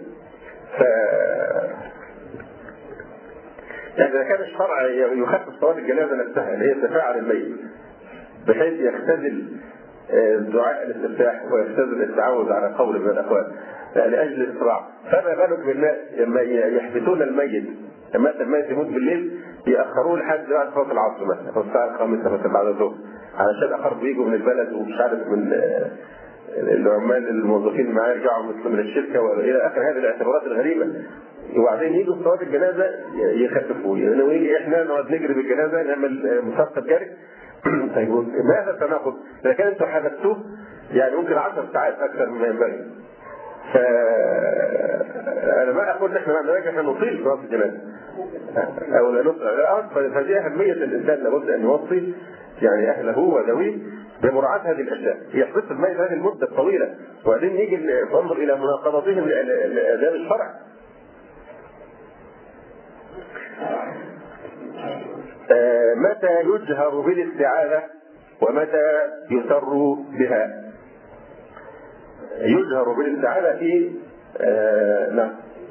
يعني إذا كان الشرع يخفف صلاة الجنازة نفسها اللي هي تفاعل الميت بحيث يختزل دعاء الاستفتاح ويختزل التعوذ على قول من الأقوال لأجل الإسراع، فما بالك بالناس لما يحبسون الميت، لما الميت يموت بالليل يأخروه لحد بعد صلاة العصر مثلا في الساعة الخامسة مثلا بعد الظهر، علشان أقرب يجوا من البلد ومش عارف من العمال الموظفين معاه يرجعوا من الشركة وإلى آخر هذه الاعتبارات الغريبة. وبعدين يجوا صلاة الجنازة يخففوا، يعني ويجي احنا نقعد نجري بالجنازة نعمل مسابقة جري. طيب ماذا التناقض؟ إذا كان انتم حدثتوه يعني ممكن 10 ساعات أكثر مما ينبغي. أنا ما أقول نحن احنا نطيل صلاة الجنازة أو لا نطيل، فهذه أهمية الإنسان لابد أن يوصي يعني أهله وذويه بمراعاة هذه الأشياء. يحبس الميت هذه المدة الطويلة وبعدين نيجي ننظر إلى مناقضتهم لآداب الشرع. متى يجهر بالاستعاذة ومتى يسر بها؟ يجهر بالاستعاذة في نعم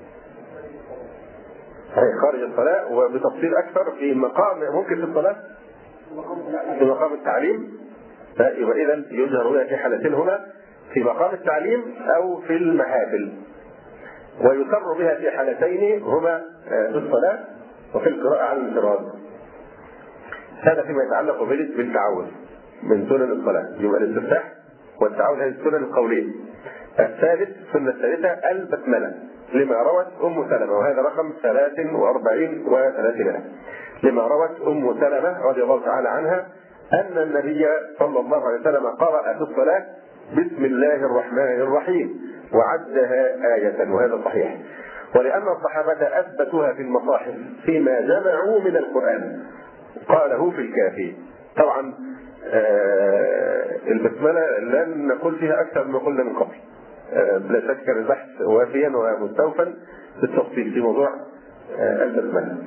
خارج الصلاة، وبتفصيل أكثر في مقام ممكن في الصلاة في مقام التعليم، يبقى إذا يجهر بها في حالتين هما في مقام التعليم أو في المحافل، ويسر بها في حالتين هما في الصلاة وفي القراءة على الانفراد. هذا فيما يتعلق بالتعوذ من سنن الصلاة، يبقى الاستفتاح والتعوذ هذه السنن القولية. الثالث السنة الثالثة البسملة لما روت أم سلمة، وهذا رقم 43 و300، لما روت أم سلمة رضي الله تعالى عنها أن النبي صلى الله عليه وسلم قرأ في الصلاة بسم الله الرحمن الرحيم وعدها آية، وهذا صحيح. ولأن الصحابة أثبتوها في المصاحف فيما جمعوا من القرآن، قاله في الكافي. طبعا البسملة لن نقول فيها أكثر مما قلنا من قبل، لا شك كان البحث وافيا ومستوفا بالتفصيل في موضوع البسملة.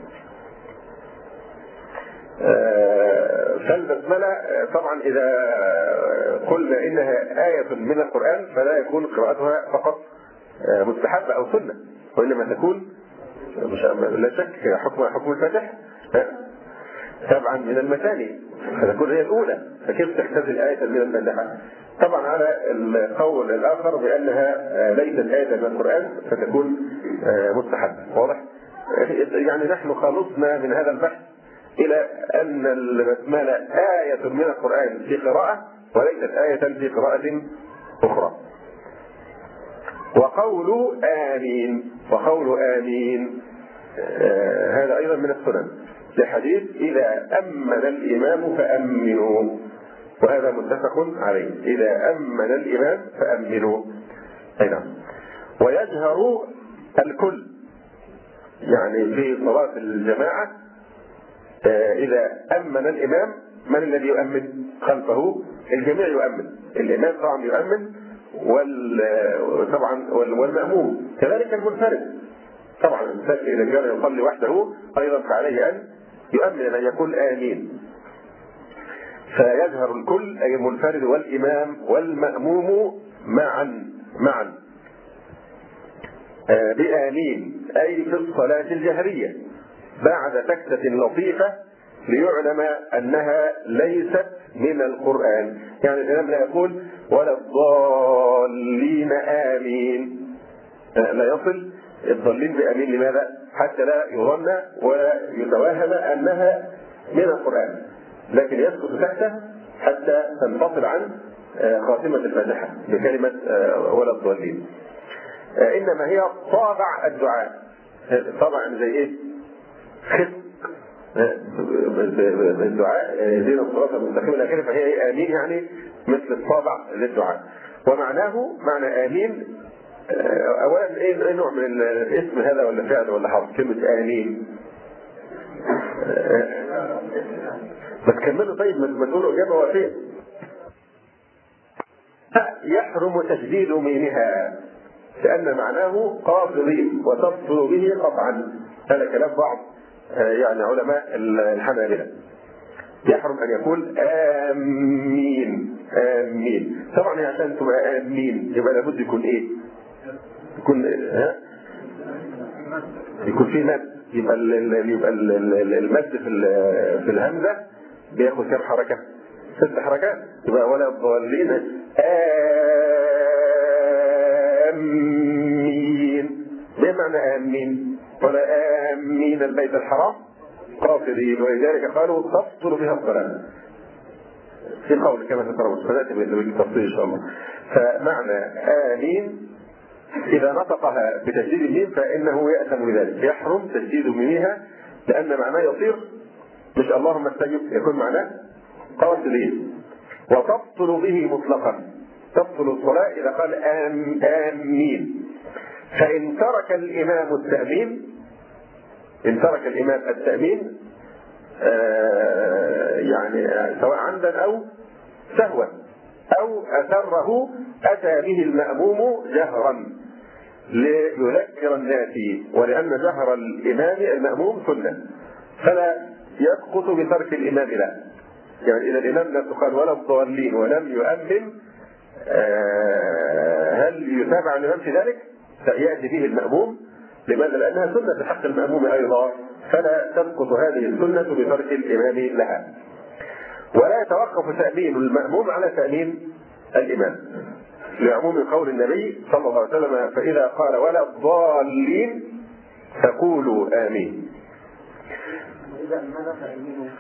فالبسملة طبعا إذا قلنا إنها آية من القرآن فلا يكون قراءتها فقط مستحبة أو سنة، وإنما تكون لا شك حكم الفاتح طبعا من المثاني، فتكون هي الأولى، فكيف تختزل آية من الفاتحة؟ طبعا على القول الآخر بأنها ليست آية من القرآن فتكون مستحبة، واضح؟ يعني نحن خلصنا من هذا البحث إلى أن البسملة آية من القرآن في قراءة وليست آية في قراءة أخرى. وقول آمين، وقول آمين هذا أيضا من السنن لحديث إذا أمن الإمام فأمنوا، وهذا متفق عليه، إذا أمن الإمام فأمنوا. نعم. ويجهر الكل يعني في صلاة الجماعة إذا أمن الإمام، من الذي يؤمن خلفه؟ الجميع يؤمن، الإمام طبعا يؤمن وطبعا والمأموم كذلك المنفرد. طبعا الإنسان إذا كان يصلي وحده أيضا فعليه أن يؤمن أن يقول آمين. فيجهر الكل أي المنفرد والإمام والمأموم معا بآمين، أي في الصلاة الجهرية بعد سكتة لطيفة ليعلم أنها ليست من القرآن. يعني الإمام لا يقول ولا الضالين آمين، لا يصل الضالين بآمين. لماذا؟ حتى لا يظن ولا يتوهم أنها من القرآن، لكن يسكت سكتة حتى تنفصل عن خاتمة الفاتحة بكلمة ولا الضالين، إنما هي طابع الدعاء. طبعا زي إيه؟ خط الدعاء زين الصراط المستقيم إلى آخره، فهي آمين يعني مثل الطابع للدعاء. ومعناه معنى آمين أولا إيه نوع من الاسم هذا ولا فعل ولا حرف كلمة آمين؟ ما تكملوا طيب، ما تقولوا إجابة وافية. يحرم تشديد ميمها لأن معناه قاصدين وتبطل به قطعا. هذا كلام بعض يعني علماء الحنابلة. يحرم أن يقول آمين آمين. طبعا عشان تبقى آمين يبقى لابد يكون إيه؟ يكون فيه مد. يبقى المد في الهمزة بياخد كم حركة؟ 6 حركات. يبقى ولا الضالين آمين. ما معنى آمين؟ ولا آمين البيت الحرام قاصدين، ولذلك قالوا تبطل بها الصلاة. في قول كما تترون فنأتي بالتفصيل إن شاء الله. فمعنى آمين إذا نطقها بتشديد الميم فإنه يأثم بذلك، يحرم تشديد ميمها لأن معناه يصير مش اللهم استجب، يكون معناه قاصدين. وتبطل به مطلقا، تبطل الصلاة إذا قال آمين. فإن ترك الإمام التأمين، إن ترك الإمام التأمين يعني سواء عمدا أو سهوا أو أسره أتى به المأموم جهرا ليذكر الناس، ولأن جهر الإمام المأموم سنة فلا يسقط بترك الإمام له. يعني إذا الإمام لم تقال ولا الضالين ولم يؤمن هل يتابع الإمام في ذلك؟ فيأتي به المأموم. لماذا؟ لأنها سنة في حق المأموم أيضا، فلا تسقط هذه السنة بترك الإمام لها. ولا يتوقف تأمين المأموم على تأمين الإمام لعموم قول النبي صلى الله عليه وسلم فإذا قال ولا الضالين فقولوا آمين. إذا ماذا تأمينه؟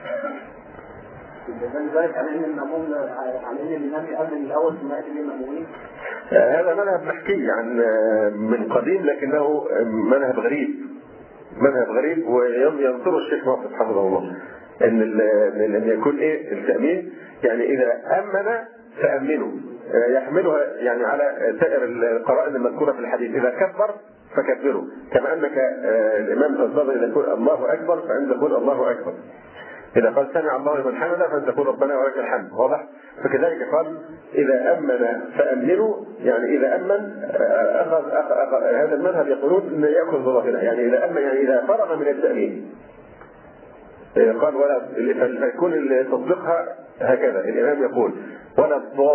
ذلك على أن المأموم على أن الإمام يأمن الأول ثم يأتي للمأمومين. هذا مذهب محكي عن من قديم لكنه مذهب غريب، مذهب غريب، وينصر الشيخ ناصر حفظه الله ان يكون ايه التأمين يعني اذا امن فامنوا يحملها يعني على سائر القرائن المذكوره في الحديث. اذا كبر فكبروا، كما انك الامام تنتظر اذا يقول الله اكبر فانت تقول الله اكبر. إذا قال سمع الله لمن حمده فأنت تقول ربنا ولك الحمد. واضح؟ فكذلك قال إذا أمن فأمنوا، يعني إذا أمن أخذ هذا المذهب يقولون أن يأخذ بظاهره، يعني إذا أمن يعني إذا فرغ من التأمين. قال ولا فيكون تطبيقها هكذا، الإمام يقول ولا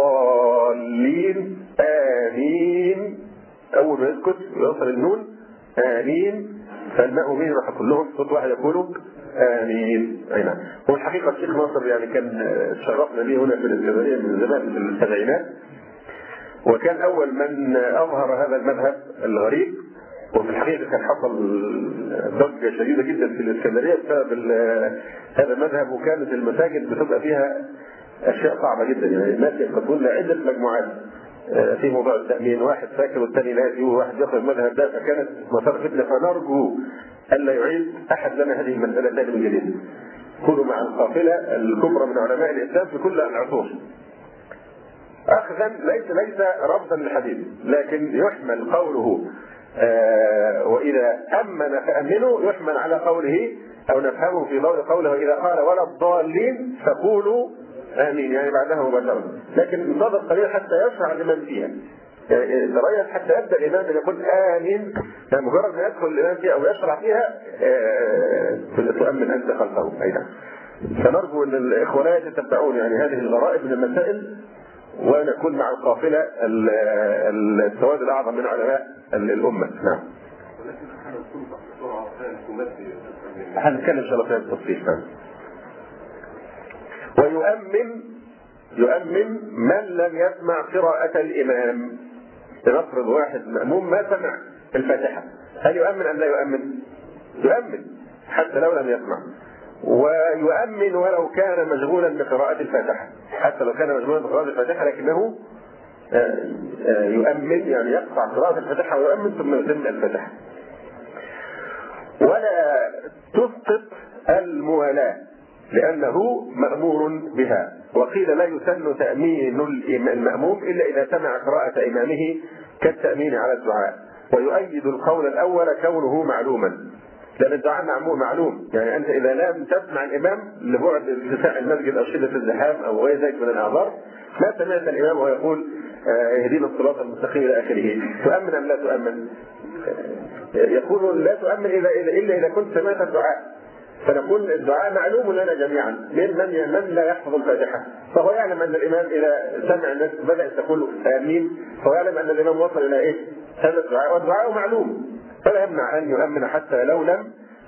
الضالين آمين، أول ما يسكت ويوصل النون آمين فالمأمومين راح كلهم صوت واحد يقولوا آمين. أي نعم. هو الحقيقة الشيخ ناصر يعني كان شرفنا به هنا في الإسكندرية من زمان في السبعينات، وكان أول من أظهر هذا المذهب الغريب، وفي الحقيقة كان حصل ضجة شديدة جدا في الإسكندرية بسبب هذا المذهب، وكانت المساجد بتبقى فيها أشياء صعبة جدا. يعني الناس يقصدون عدة مجموعات في موضوع التأمين، واحد فاكر والثاني ناسي وواحد ياخذ المذهب ده، فكانت مسار فتنة. فنرجو ألا يعيد أحد لنا هذه المسألة التي من جديد. كونوا مع القافلة الكبرى من علماء الإسلام في كل العصور، أخذا ليس رفضا للحديث، لكن يحمل قوله وإذا أمن فأمنوا يحمل على قوله أو نفهمه في ضوء قوله إذا قال ولا الضالين فقولوا آمين، يعني بعدها مباشرة. لكن انتظر قليل حتى يشرع لمن فيها، يعني تريث حتى يبدأ الإمام أن يقول آمين، مجرد ما يدخل الإمام فيها أو يشرع فيها تؤمن أنت خلفه. أيضا فنرجو أن الإخوة لا يتتبعون يعني هذه الغرائب من المسائل، ونكون مع القافلة السواد الأعظم من علماء الأمة. نعم. هنتكلم إن شاء الله في التفصيل. يؤمن من لم يسمع قراءة الإمام. لنفرض واحد مأموم ما سمع الفاتحة، هل يؤمن أم لا يؤمن؟ يؤمن حتى لو لم يسمع. ويؤمن ولو كان مشغولا بقراءة الفاتحة، حتى لو كان مشغولا بقراءة الفاتحة لكنه يؤمن، يعني يقطع قراءة الفاتحة ويؤمن ثم يتم الفاتحة. ولا تسقط الموالاة لأنه مأمور بها. وقيل لا يسن تأمين المأموم إلا إذا سمع قراءة إمامه كالتأمين على الدعاء. ويؤيد القول الأول كونه معلوما، لأن الدعاء معلوم، يعني أنت إذا لم تسمع الإمام لبعد اتساع المسجد أو شدة الزحام أو غير ذلك من الأعذار، ما سمعت الإمام وهو يقول اهدنا الصراط المستقيم إلى آخره، تؤمن أم لا تؤمن؟ يقول لا تؤمن إلا إذا كنت سمعت الدعاء. فنقول الدعاء معلوم لنا جميعا من لا يحفظ الفاتحة، فهو يعلم أن الإمام إذا سمع الناس بدأت تقول آمين، فهو يعلم أن الإمام وصل إلى إيه؟ هذا الدعاء، والدعاء معلوم، فلا يمنع أن يؤمن حتى لو لم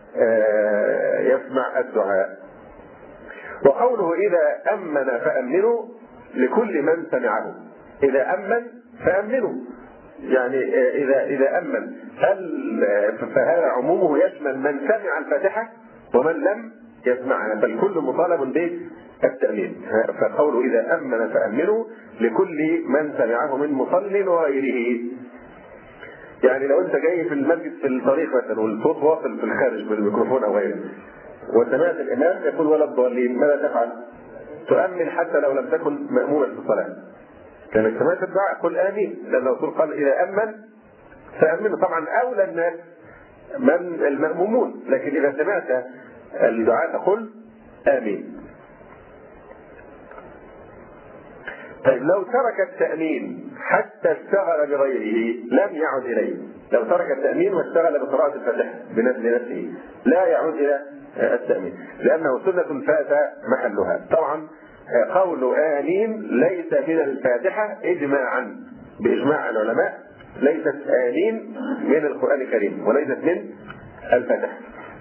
يسمع الدعاء. وقوله إذا أمن فأمنوا لكل من سمعه، إذا أمن فأمنوا، يعني إذا أمن فهذا عمومه يشمل من سمع الفاتحة ومن لم يسمعها، فالكل مطالب بالتأمين. فقوله إذا أمن فأمنوا لكل من سمعه من مصل وغيره. يعني لو أنت جاي في المسجد في الطريق مثلا والصوت واصل في الخارج بالميكروفون أو غيره وسمعت الإمام يقول ولا الضالين، ماذا تفعل؟ تؤمن حتى لو لم تكن مأموما في الصلاة، لأنك سمعت الدعاء قل آمين، لأن الرسول قال إذا أمن فأمنوا. طبعا أولى الناس من المأمومون، لكن إذا سمعت الدعاء تقول آمين. طيب لو ترك التأمين حتى اشتغل بغيره لم يعد إليه. لو ترك التأمين واشتغل بقراءة الفاتحة بنفسه لا يعود إلى التأمين، لأنه سنة فات محلها. طبعا قول آمين ليس من الفاتحة إجماعا، بإجماع العلماء ليست آمين من القرآن الكريم وليست من الفاتحة.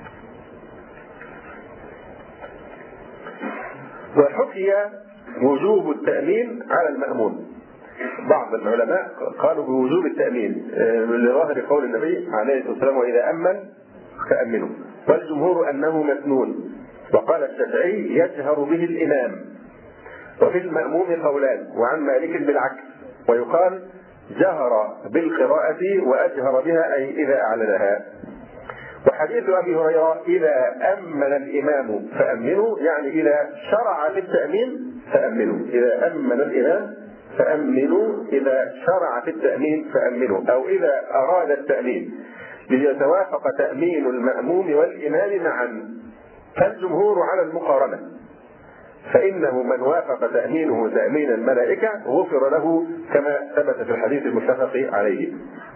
وحكي وجوب التأمين على المأمون. بعض العلماء قالوا بوجوب التأمين لظاهر قول النبي عليه الصلاة والسلام وإذا أمن فأمنوا، والجمهور أنه مسنون. وقال الشافعي يجهر به الإمام. وفي المأموم قولان، وعن مالك بالعكس، ويقال جهر بالقراءة وأجهر بها أي إذا أعلنها. وحديث أبي هريرة إذا أمن الإمام فأمنوا، يعني إذا شرع في التأمين فأمنوا، إذا أمن الإمام فأمنوا، إذا شرع في التأمين فأمنوا، أو إذا أراد التأمين ليتوافق تأمين المأموم والإمام معا. فالجمهور على المقارنة، فإنه من وافق تأمينه تأمين الملائكة غفر له كما ثبت في الحديث المتفق عليه.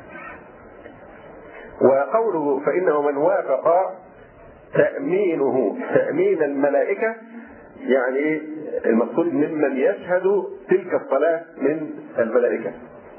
وقوله فإنه من وافق تأمينه تأمين الملائكة، يعني المقصود ممن يشهد تلك الصلاة من الملائكة.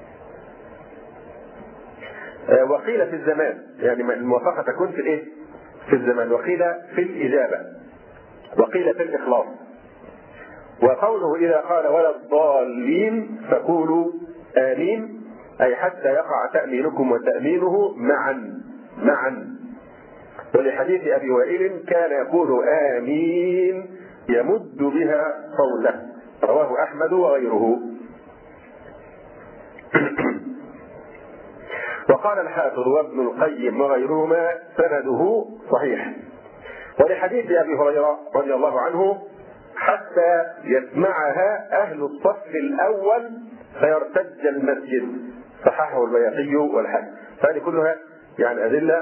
وقيل في الزمان، يعني الموافقة تكون في الايه؟ في الزمان. وقيل في الإجابة، وقيل في الإخلاص. وقوله إذا قال ولا الضالين فقولوا آمين، أي حتى يقع تأمينكم وتأمينه معا. ولحديث أبي وائل كان يقول آمين يمد بها صوته، رواه أحمد وغيره. وقال الحافظ وابن القيم وغيرهما سنده صحيح. ولحديث أبي هريرة رضي الله عنه حتى يسمعها أهل الصف الأول فيرتج المسجد، صححه البيهقي والحاكم. فهذه كلها يعني أدلة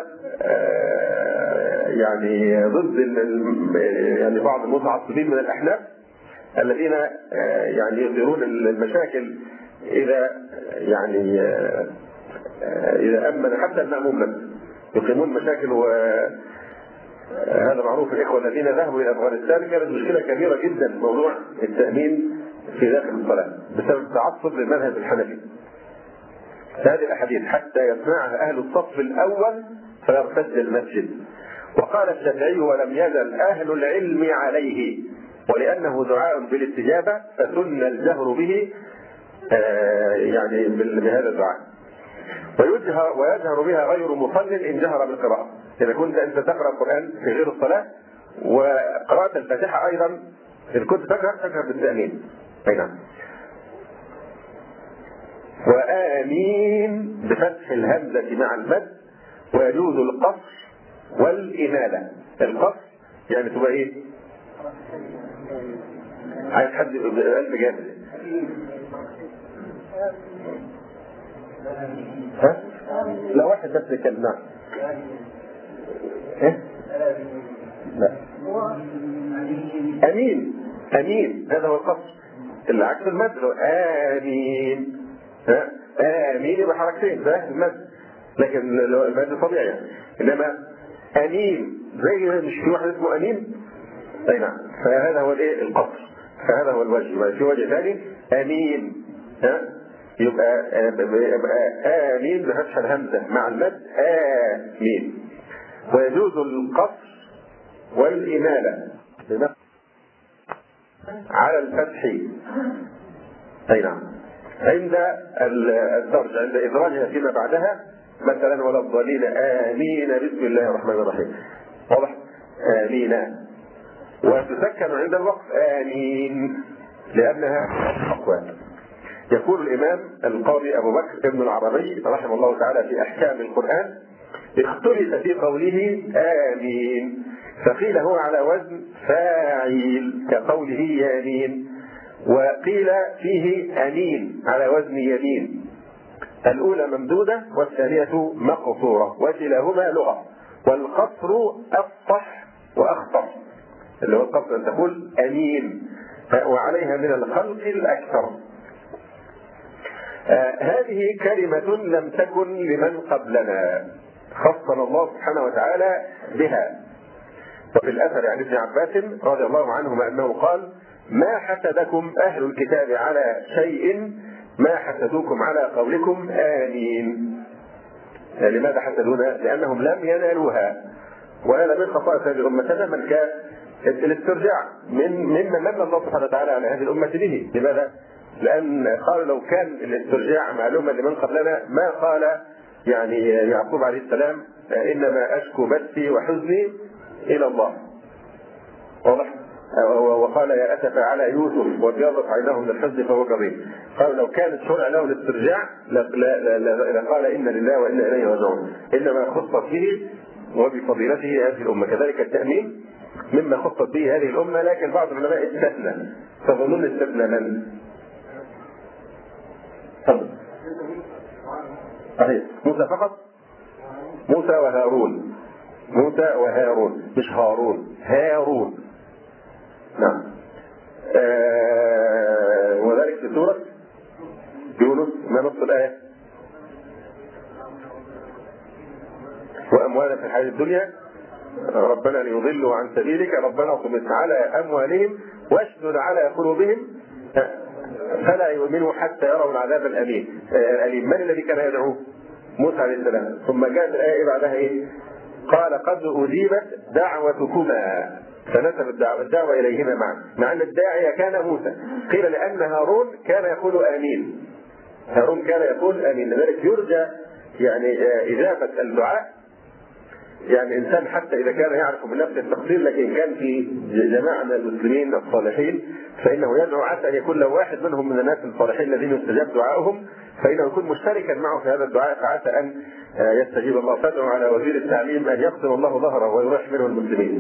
يعني ضد يعني بعض المتعصبين من الأحناف الذين يعني يثيرون المشاكل إذا يعني إذا أمن حتى المأموم نفسه يقيمون مشاكل. وهذا معروف. الإخوة الذين ذهبوا إلى أفغانستان كانت مشكلة كبيرة جدا موضوع التأمين في داخل الصلاة بسبب التعصب للمذهب الحنفي. هذه الأحاديث حتى يسمعها أهل الصف الأول فيرتد المسجد. وقال الشافعي ولم يزل أهل العلم عليه، ولأنه دعاء بالاستجابة فسن الجهر به يعني بهذا الدعاء. ويجهر بها غير مصل إن جهر بالقراءة. إذا كنت أنت تقرأ القرآن في غير الصلاة وقراءة الفاتحة أيضا إن كنت تجهر بالتأمين. أي نعم. وآمين بفتح الهمزة مع المد، ويجوز القصر والإمالة. القصر يعني تبقى إيه؟ عايز حد قلب جامد. ها؟ لا واحد بس يتكلم. نعم. إيه؟ لا. أمين. أمين هذا هو القصر اللي عكس المد. آمين. ها؟ آمين يبقى حركتين ده المد، لكن المد طبيعي يعني. إنما أمين زي مش في واحد اسمه أمين. أي نعم. فهذا هو الإيه؟ القصر. فهذا هو الوجه. يبقى في وجه ثاني أمين. ها؟ يبقى آمين بفتح الهمزة مع المد آمين. ويجوز القصر والإمالة على الفتح. أي نعم. عند الدرج، عند إدراجها فيما بعدها، مثلا ولا الضالين آمين بسم الله الرحمن الرحيم. واضح؟ آمين. وتسكن عند الوقف آمين لأنها أقوى. يقول الإمام القاضي أبو بكر ابن العربي رحمه الله تعالى في أحكام القرآن: اختلف في قوله آمين، فقيل هو على وزن فاعل كقوله يمين، وقيل فيه أمين على وزن يمين. الأولى ممدودة والثانية مقصورة، وكلاهما لغة. والقصر أفصح وأخطر، اللي هو القصر أن تقول أمين، وعليها من الخلق الأكثر. هذه كلمة لم تكن لمن قبلنا، خصنا الله سبحانه وتعالى بها. وفي الأثر عن ابن عباس رضي الله عنهما أنه قال: ما حسدكم أهل الكتاب على شيء ما حسدوكم على قولكم آمين. لماذا حسدونا؟ لأنهم لم ينالوها. وهذا من خصائص هذه الأمة تماما الاسترجاع مما من الله سبحانه وتعالى على هذه الأمة به. لماذا؟ لأن قالوا لو كان الاسترجاع معلومة لمن قبلنا ما قال يعني يعقوب عليه السلام: إنما أشكو بثي وحزني إلى الله. واضح؟ وقال: يا أسف على يوسف وابيضت عيناه من الحزن فهو كظيم. قالوا لو كان الشرع له الاسترجاع لقال إنا لله وإنا إليه راجعون. إنما خصت به وبفضيلته هذه الأمة. كذلك التأمين مما خصت به هذه الأمة، لكن بعض العلماء استثنى. تظنون استثنى من؟ صحيح. موسى فقط؟ موسى وهارون. موسى وهارون، مش هارون، هارون. نعم. وذلك في سورة يونس. ما نص الآية؟ وأموالا في الحياة الدنيا ربنا ليضلوا عن سبيلك ربنا اطمس على أموالهم واشدد على قلوبهم فلا يؤمنوا حتى يروا العذاب الأليم. من الذي كان يدعوه؟ موسى عليه السلام. ثم جاءت الآية بعدها إيه؟ قال: قد أجيبت دعوتكما، فنسب الدعوة إليهما معا، مع أن الداعية كان موسى. قيل لأن هارون كان يقول آمين. هارون كان يقول آمين. لذلك يرجى يعني إجابة الدعاء. يعني إنسان حتى إذا كان يعرف من نفسه التقصير، لكن كان في جماعة من المسلمين الصالحين فإنه يدعو، عسى أن يكون له واحد منهم من الناس الصالحين الذين يستجاب دعائهم، فإنه يكون مشتركا معه في هذا الدعاء، فعسى أن يستجيب الله. فادعوا على وزير التعليم أن يقسم الله ظهره ويريح منه المسلمين.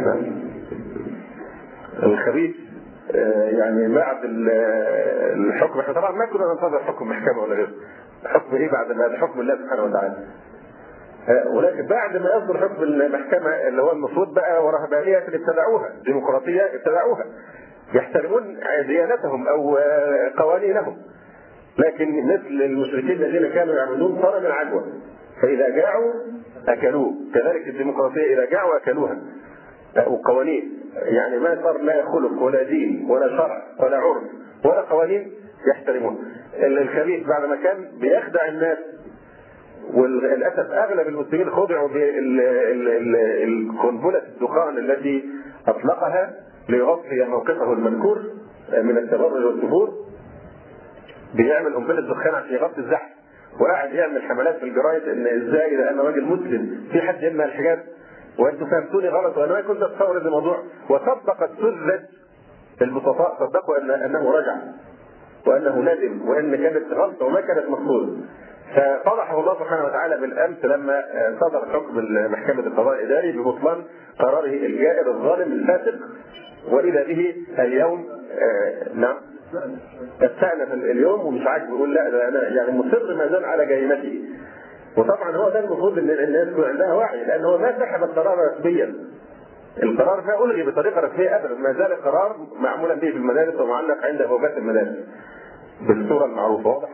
الخبيث يعني بعد الحكم، احنا طبعا ما كنا ننتظر حكم محكمة ولا غيره. حكم ايه بعد ما؟ حكم الله سبحانه وتعالى. ولكن بعد ما يصدر حكم المحكمة اللي هو المفروض بقى ورهبانية اللي ابتدعوها، ديمقراطية ابتدعوها، يحترمون ديانتهم أو قوانينهم. لكن مثل المشركين الذين كانوا يعبدون صنم العجوة، فإذا جاعوا أكلوه. كذلك الديمقراطية إذا جاعوا أكلوها. وقوانين يعني ما صار لا خلق ولا دين ولا شرع ولا عرف ولا قوانين يحترمون. الخبيث بعد ما كان بيخدع الناس، وللأسف أغلب المسلمين خضعوا بالقنبلة الدخان التي أطلقها ليغطي موقفه المنكور من التبرج والكفور. بيعمل قنبلة دخان عشان يغطي الزحف، وقاعد يعمل حملات في الجرايد ان ازاي ده انا راجل مسلم في حد يمنع الحجاب. وانتم فهمتوني غلط، وانا ما كنت اتصور ان الموضوع. وصدق السذج البسطاء، صدقوا انه رجع وانه ندم وان كانت غلطه وما كانت مقصوده. ففضحه الله سبحانه وتعالى بالامس لما صدر حكم محكمه القضاء الاداري ببطلان قراره الجائر الظالم الفاسق، واذا به اليوم نعم استأنف اليوم ومش عاجبه، يقول لا ده انا يعني مصر ما زال على جريمته. وطبعا هو ده المفروض ان الناس يكون عندها وعي، لان هو ما سحب القرار رسميا. القرار ما الغي بطريقه رسميه ابدا، ما زال القرار معمولا به في المدارس ومعلق عند بوابات المدارس بالصوره المعروفه. واضح؟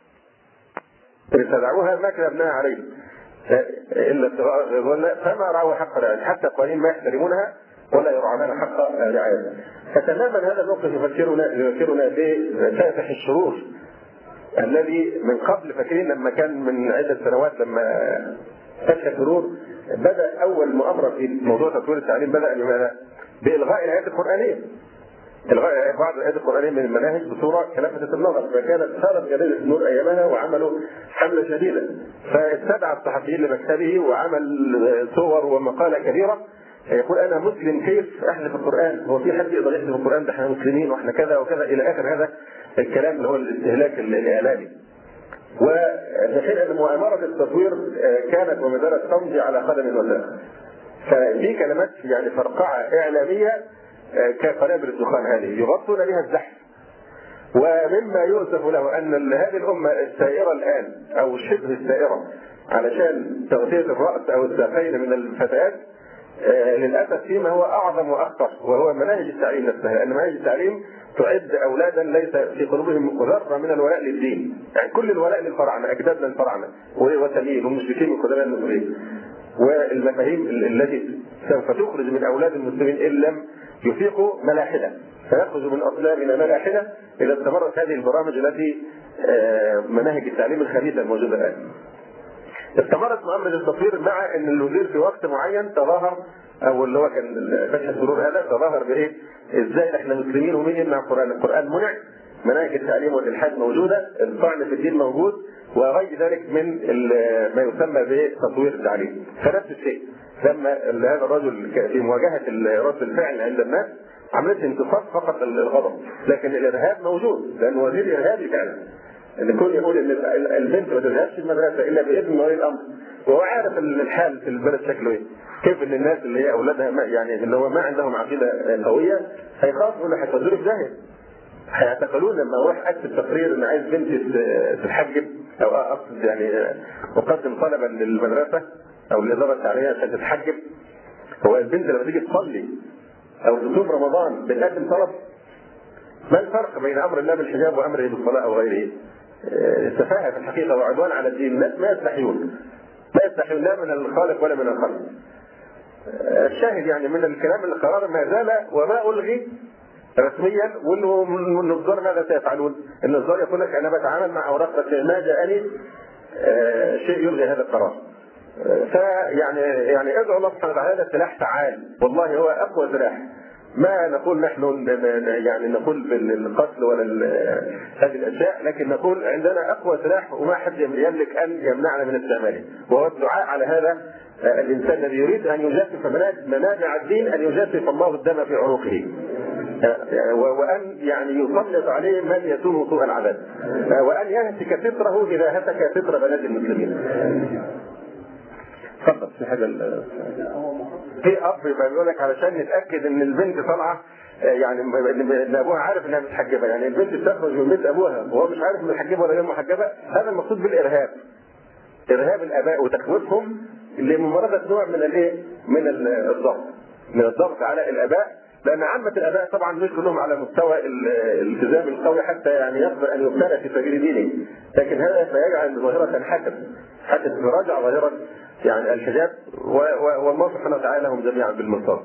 ابتدعوها ما كتبناها عليه الا فما رعوا حق رعايتها، حتى القوانين ما يحترمونها ولا يرعون حق رعايتها. فتماما هذا الموقف يذكرنا بفاتح الشرور الذي من قبل. فاكرين لما كان من عده سنوات لما فتح الشرور بدا اول مؤامره في موضوع تطوير التعليم، بدا بالغاء الايات القرانيه، الغاء بعض الايات القرانيه من المناهج بصوره كلفتت النظر. فكانت صارت جريده النور ايامها وعملوا حمله شديده، فاتبع الصحفيين لمكتبه وعمل صور ومقاله كبيره يقول انا مسلم كيف احذف القران؟ هو في حد يقدر يحذف القران؟ ده احنا مسلمين واحنا كذا وكذا الى اخر هذا الكلام اللي هو الاستهلاك الاعلامي. وفي حين ان مؤامره التطوير كانت وما زالت تمضي على قدم وساق. فدي كلمات يعني فرقعه اعلاميه كقنابل الدخان هذه يغطون بها الزحف. ومما يؤسف له ان هذه الامه السائره الان او شبه السائره علشان تغطيه الراس او الساقين من الفتيات للاسف فيما هو اعظم واخطر، وهو مناهج التعليم نفسها. لان مناهج التعليم تعد اولادا ليس في قلوبهم ذره من الولاء للدين، يعني كل الولاء للفراعنه، اجدادنا الفراعنه وتمييز ومشركين من قدماء المسلمين. والمفاهيم التي سوف تخرج من اولاد المسلمين ان لم يفيقوا ملاحده، فيخرج من اصلابنا ملاحده اذا استمرت هذه البرامج التي مناهج التعليم الخبيثه الموجوده الان. استمرت مؤامرة التطوير مع ان الوزير في وقت معين تظاهر، او اللي هو كان فتح السرور هذا تظاهر بايه؟ ازاي احنا مسلمين ومين يمنع القران؟ القران منع، مناهج التعليم والالحاد موجوده، الطعن في الدين موجود، وغير ذلك من ما يسمى بتطوير التعليم. فنفس الشيء لما هذا الرجل في مواجهه رد الفعل عند الناس عملت انتصار فقط الغضب، لكن الارهاب موجود لانه وزير ارهابي فعلا. ان يكون يقول ان البنت ما تذهبش المدرسه الا باذن ولي الامر، وهو عارف الحال في البلد شكله ايه، كيف ان الناس اللي هي اولادها يعني اللي هو ما عندهم عقيده قويه هيخافوا ولا هيتودوا في داهيه. هيعتقلون لما اروح اكتب تقرير ان عايز بنتي تتحجب او اقصد يعني اقدم طلبا للمدرسه او الاداره التعليميه عشان تتحجب. هو البنت لما تيجي تصلي او تصوم رمضان بتقدم طلب؟ ما الفرق بين امر الله بالحجاب وامره بالصلاه او غيره؟ السفاهه في الحقيقه وعدوان على الدين. الناس ما يستحيون لا من الخالق ولا من الخلق. الشاهد يعني من الكلام القرار ما زال وما الغي رسميا. والنظار ماذا سيفعلون؟ النظار يقول لك انا بتعامل مع اوراق رسميه، ما جاءني شيء يلغي هذا القرار. فيعني ادعو الله سبحانه وتعالى، هذا سلاح فعال والله، هو اقوى سلاح. ما نقول نحن يعني نقول بالقتل ولا هذه الاشياء، لكن نقول عندنا اقوى سلاح وما حد يملك ان يمنعنا من استعماله، وهو الدعاء على هذا الانسان الذي يريد ان يجسف منابع الدين، ان يجسف الله الدم في عنقه، وان يعني يسلط عليه من يسوء سوء العذاب، وان يهتك ستره اذا هتك ستر بنات المسلمين. اتفضل. في حاجه في اب بيقول لك علشان نتاكد ان البنت طالعه يعني ان ابوها عارف انها متحجبه، يعني البنت بتخرج من بيت ابوها وهو مش عارف متحجبه ولا غير محجبه. هذا المقصود بالارهاب، ارهاب الاباء وتخويفهم لممارسه نوع من الايه؟ من الضغط على الاباء، لان عامه الاباء طبعا مش كلهم على مستوى الالتزام القوي حتى يعني يقدر ان يبتلى في سبيل دينه، لكن هذا سيجعل ظاهره حتى تراجع ظاهره يعني الحجاب، والله سبحانه وتعالى هم جميعا بالمرصاد.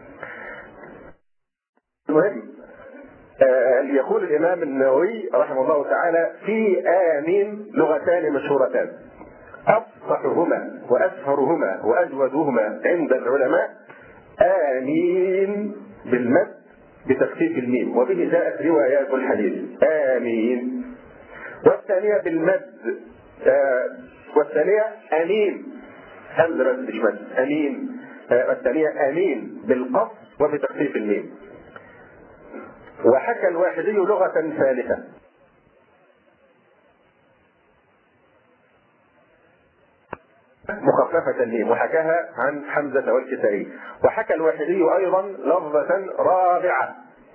المهم يقول الامام النووي رحمه الله تعالى في آمين لغتان مشهورتان افصحهما واسهرهما واجودهما عند العلماء آمين بالمد بتخفيف الميم، وبه جاءت روايات الحديث آمين. والثانية بالمد والثانية أمين، همزة بس مش مد، أمين. الثانية آمين بالقصر وبتخفيف الميم. وحكى الواحدي لغة ثالثة مخففة الميم، وحكاها عن حمزة والكسائي. وحكى الواحدي أيضا لفظة رابعة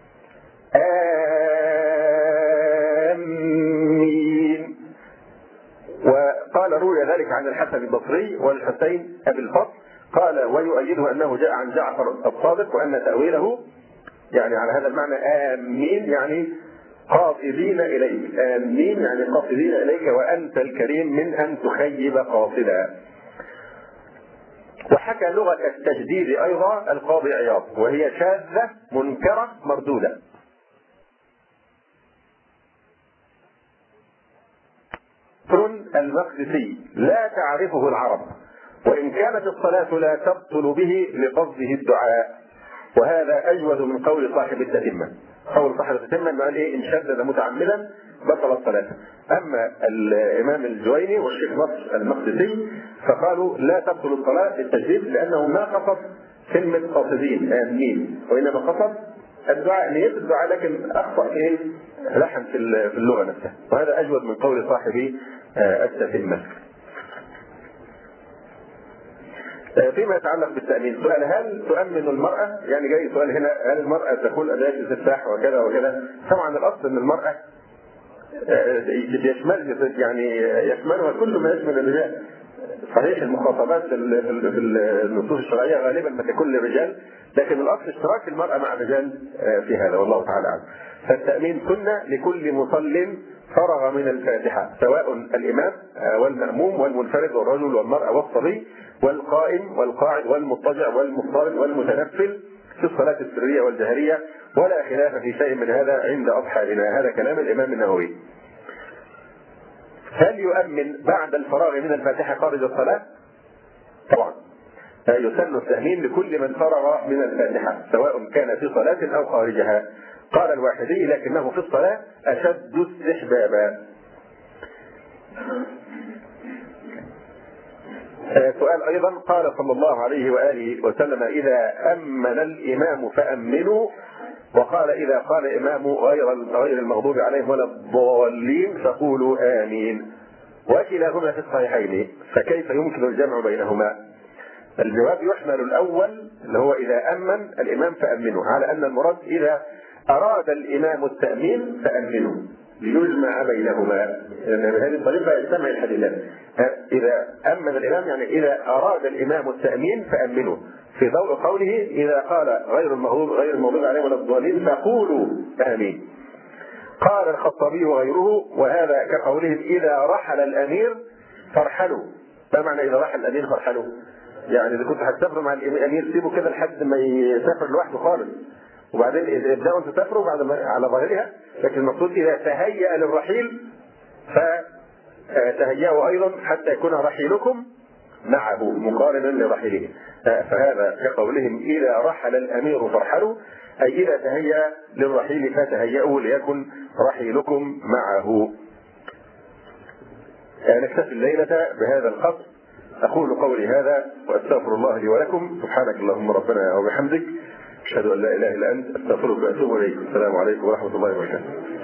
آمين. وقال روي ذلك عن الحسن البصري والحسين أبي الفضل، قال ويؤيده أنه جاء عن جعفر الصادق، وأن تأويله يعني على هذا المعنى آمين يعني قاصدين إليك، آمين يعني قاصدين إليك وأنت الكريم من أن تخيب قاصدا. وحكى لغة التجديد أيضا القاضي عياض، وهي شاذة منكرة مردودة. المقدسي لا تعرفه العرب، وإن كانت الصلاة لا تبطل به لقصده الدعاء، وهذا أجود من قول صاحب التتمة. قول صاحب التتمة قال إيه؟ إن شدد متعمدا بطل الصلاة. أما الإمام الجويني والشيخ نصر المقدسي فقالوا لا تبطل الصلاة بالتجديد، لأنه ما قصد كلمة قاصدين آمين، وإنما قصد الدعاء، نية الدعاء، لكن أخطأ إيه؟ لحن في اللغة نفسها. وهذا أجود من قول صاحب التتمة. فيما يتعلق بالتأمين، سؤال هل تؤمن المرأة؟ يعني جاي سؤال هنا، هل المرأة تقول أداة الاستفتاح وكذا وكذا؟ طبعا الأصل أن المرأة يشملها كل ما يشمل الرجال. صحيح المخاطبات في النصوص الشرعية غالبا ما تكون للرجال، لكن الأصل اشتراك المرأة مع الرجال في هذا، والله تعالى أعلم. فالتأمين سنة لكل مصل فرغ من الفاتحة، سواء الإمام والمأموم والمنفرد والرجل والمرأة والصبي والقائم والقاعد والمضطجع والمضطرب والمتنفل في الصلاة السرية والجهرية، ولا خلاف في شيء من هذا عند أصحابنا. هذا كلام الإمام النووي. هل يؤمن بعد الفراغ من الفاتحة خارج الصلاة؟ طبعا يسن التأمين لكل من فرغ من الفاتحة سواء كان في صلاة أو خارجها. قال الواحدي لكنه في الصلاة أشد استحبابا. سؤال أيضا، قال صلى الله عليه وآله وسلم إذا أمن الإمام فأمنوا، وقال إذا قال الإمام غير المغضوب عليهم ولا الضالين فقولوا آمين، وكلاهما في الصحيحين، فكيف يمكن الجمع بينهما؟ الجواب يحمل الأول اللي هو إذا أمن الإمام فأمنوا على أن المراد إذا أراد الإمام التأمين فأمنوا ليجمع بينهما، لأن بهذه الطريقة يجتمع الحديثان. إذا أمن الإمام يعني إذا أراد الإمام التأمين فأمنوا، في ضوء قوله إذا قال غير المغضوب عليهم ولا الضالين فقولوا آمين. قال الخطابي وغيره وهذا كقولهم إذا رحل الأمير فارحلوا. ما معنى إذا رحل الأمير فارحلوا؟ يعني إذا كنت هتسافروا مع الأمير سيبوا كده لحد ما يسافر لوحده خالص، وبعدين إذا ابدأوا أن تسافروا بعد ما على ظاهرها، لكن المقصود إذا تهيأ للرحيل فتهيأوا أيضا حتى يكون رحيلكم معه مقارنا لرحيله. فهذا كقولهم إذا رحل الأمير فارحلوا، أي إذا تهيأ للرحيل فتهيأوا ليكن رحيلكم معه. نكتفي الليلة بهذا القدر. أقول قولي هذا وأستغفر الله لي ولكم. سبحانك اللهم ربنا وبحمدك، أشهد أن لا إله إلا أنت، أستغفرك وأتوب إليك. السلام عليكم ورحمة الله وبركاته.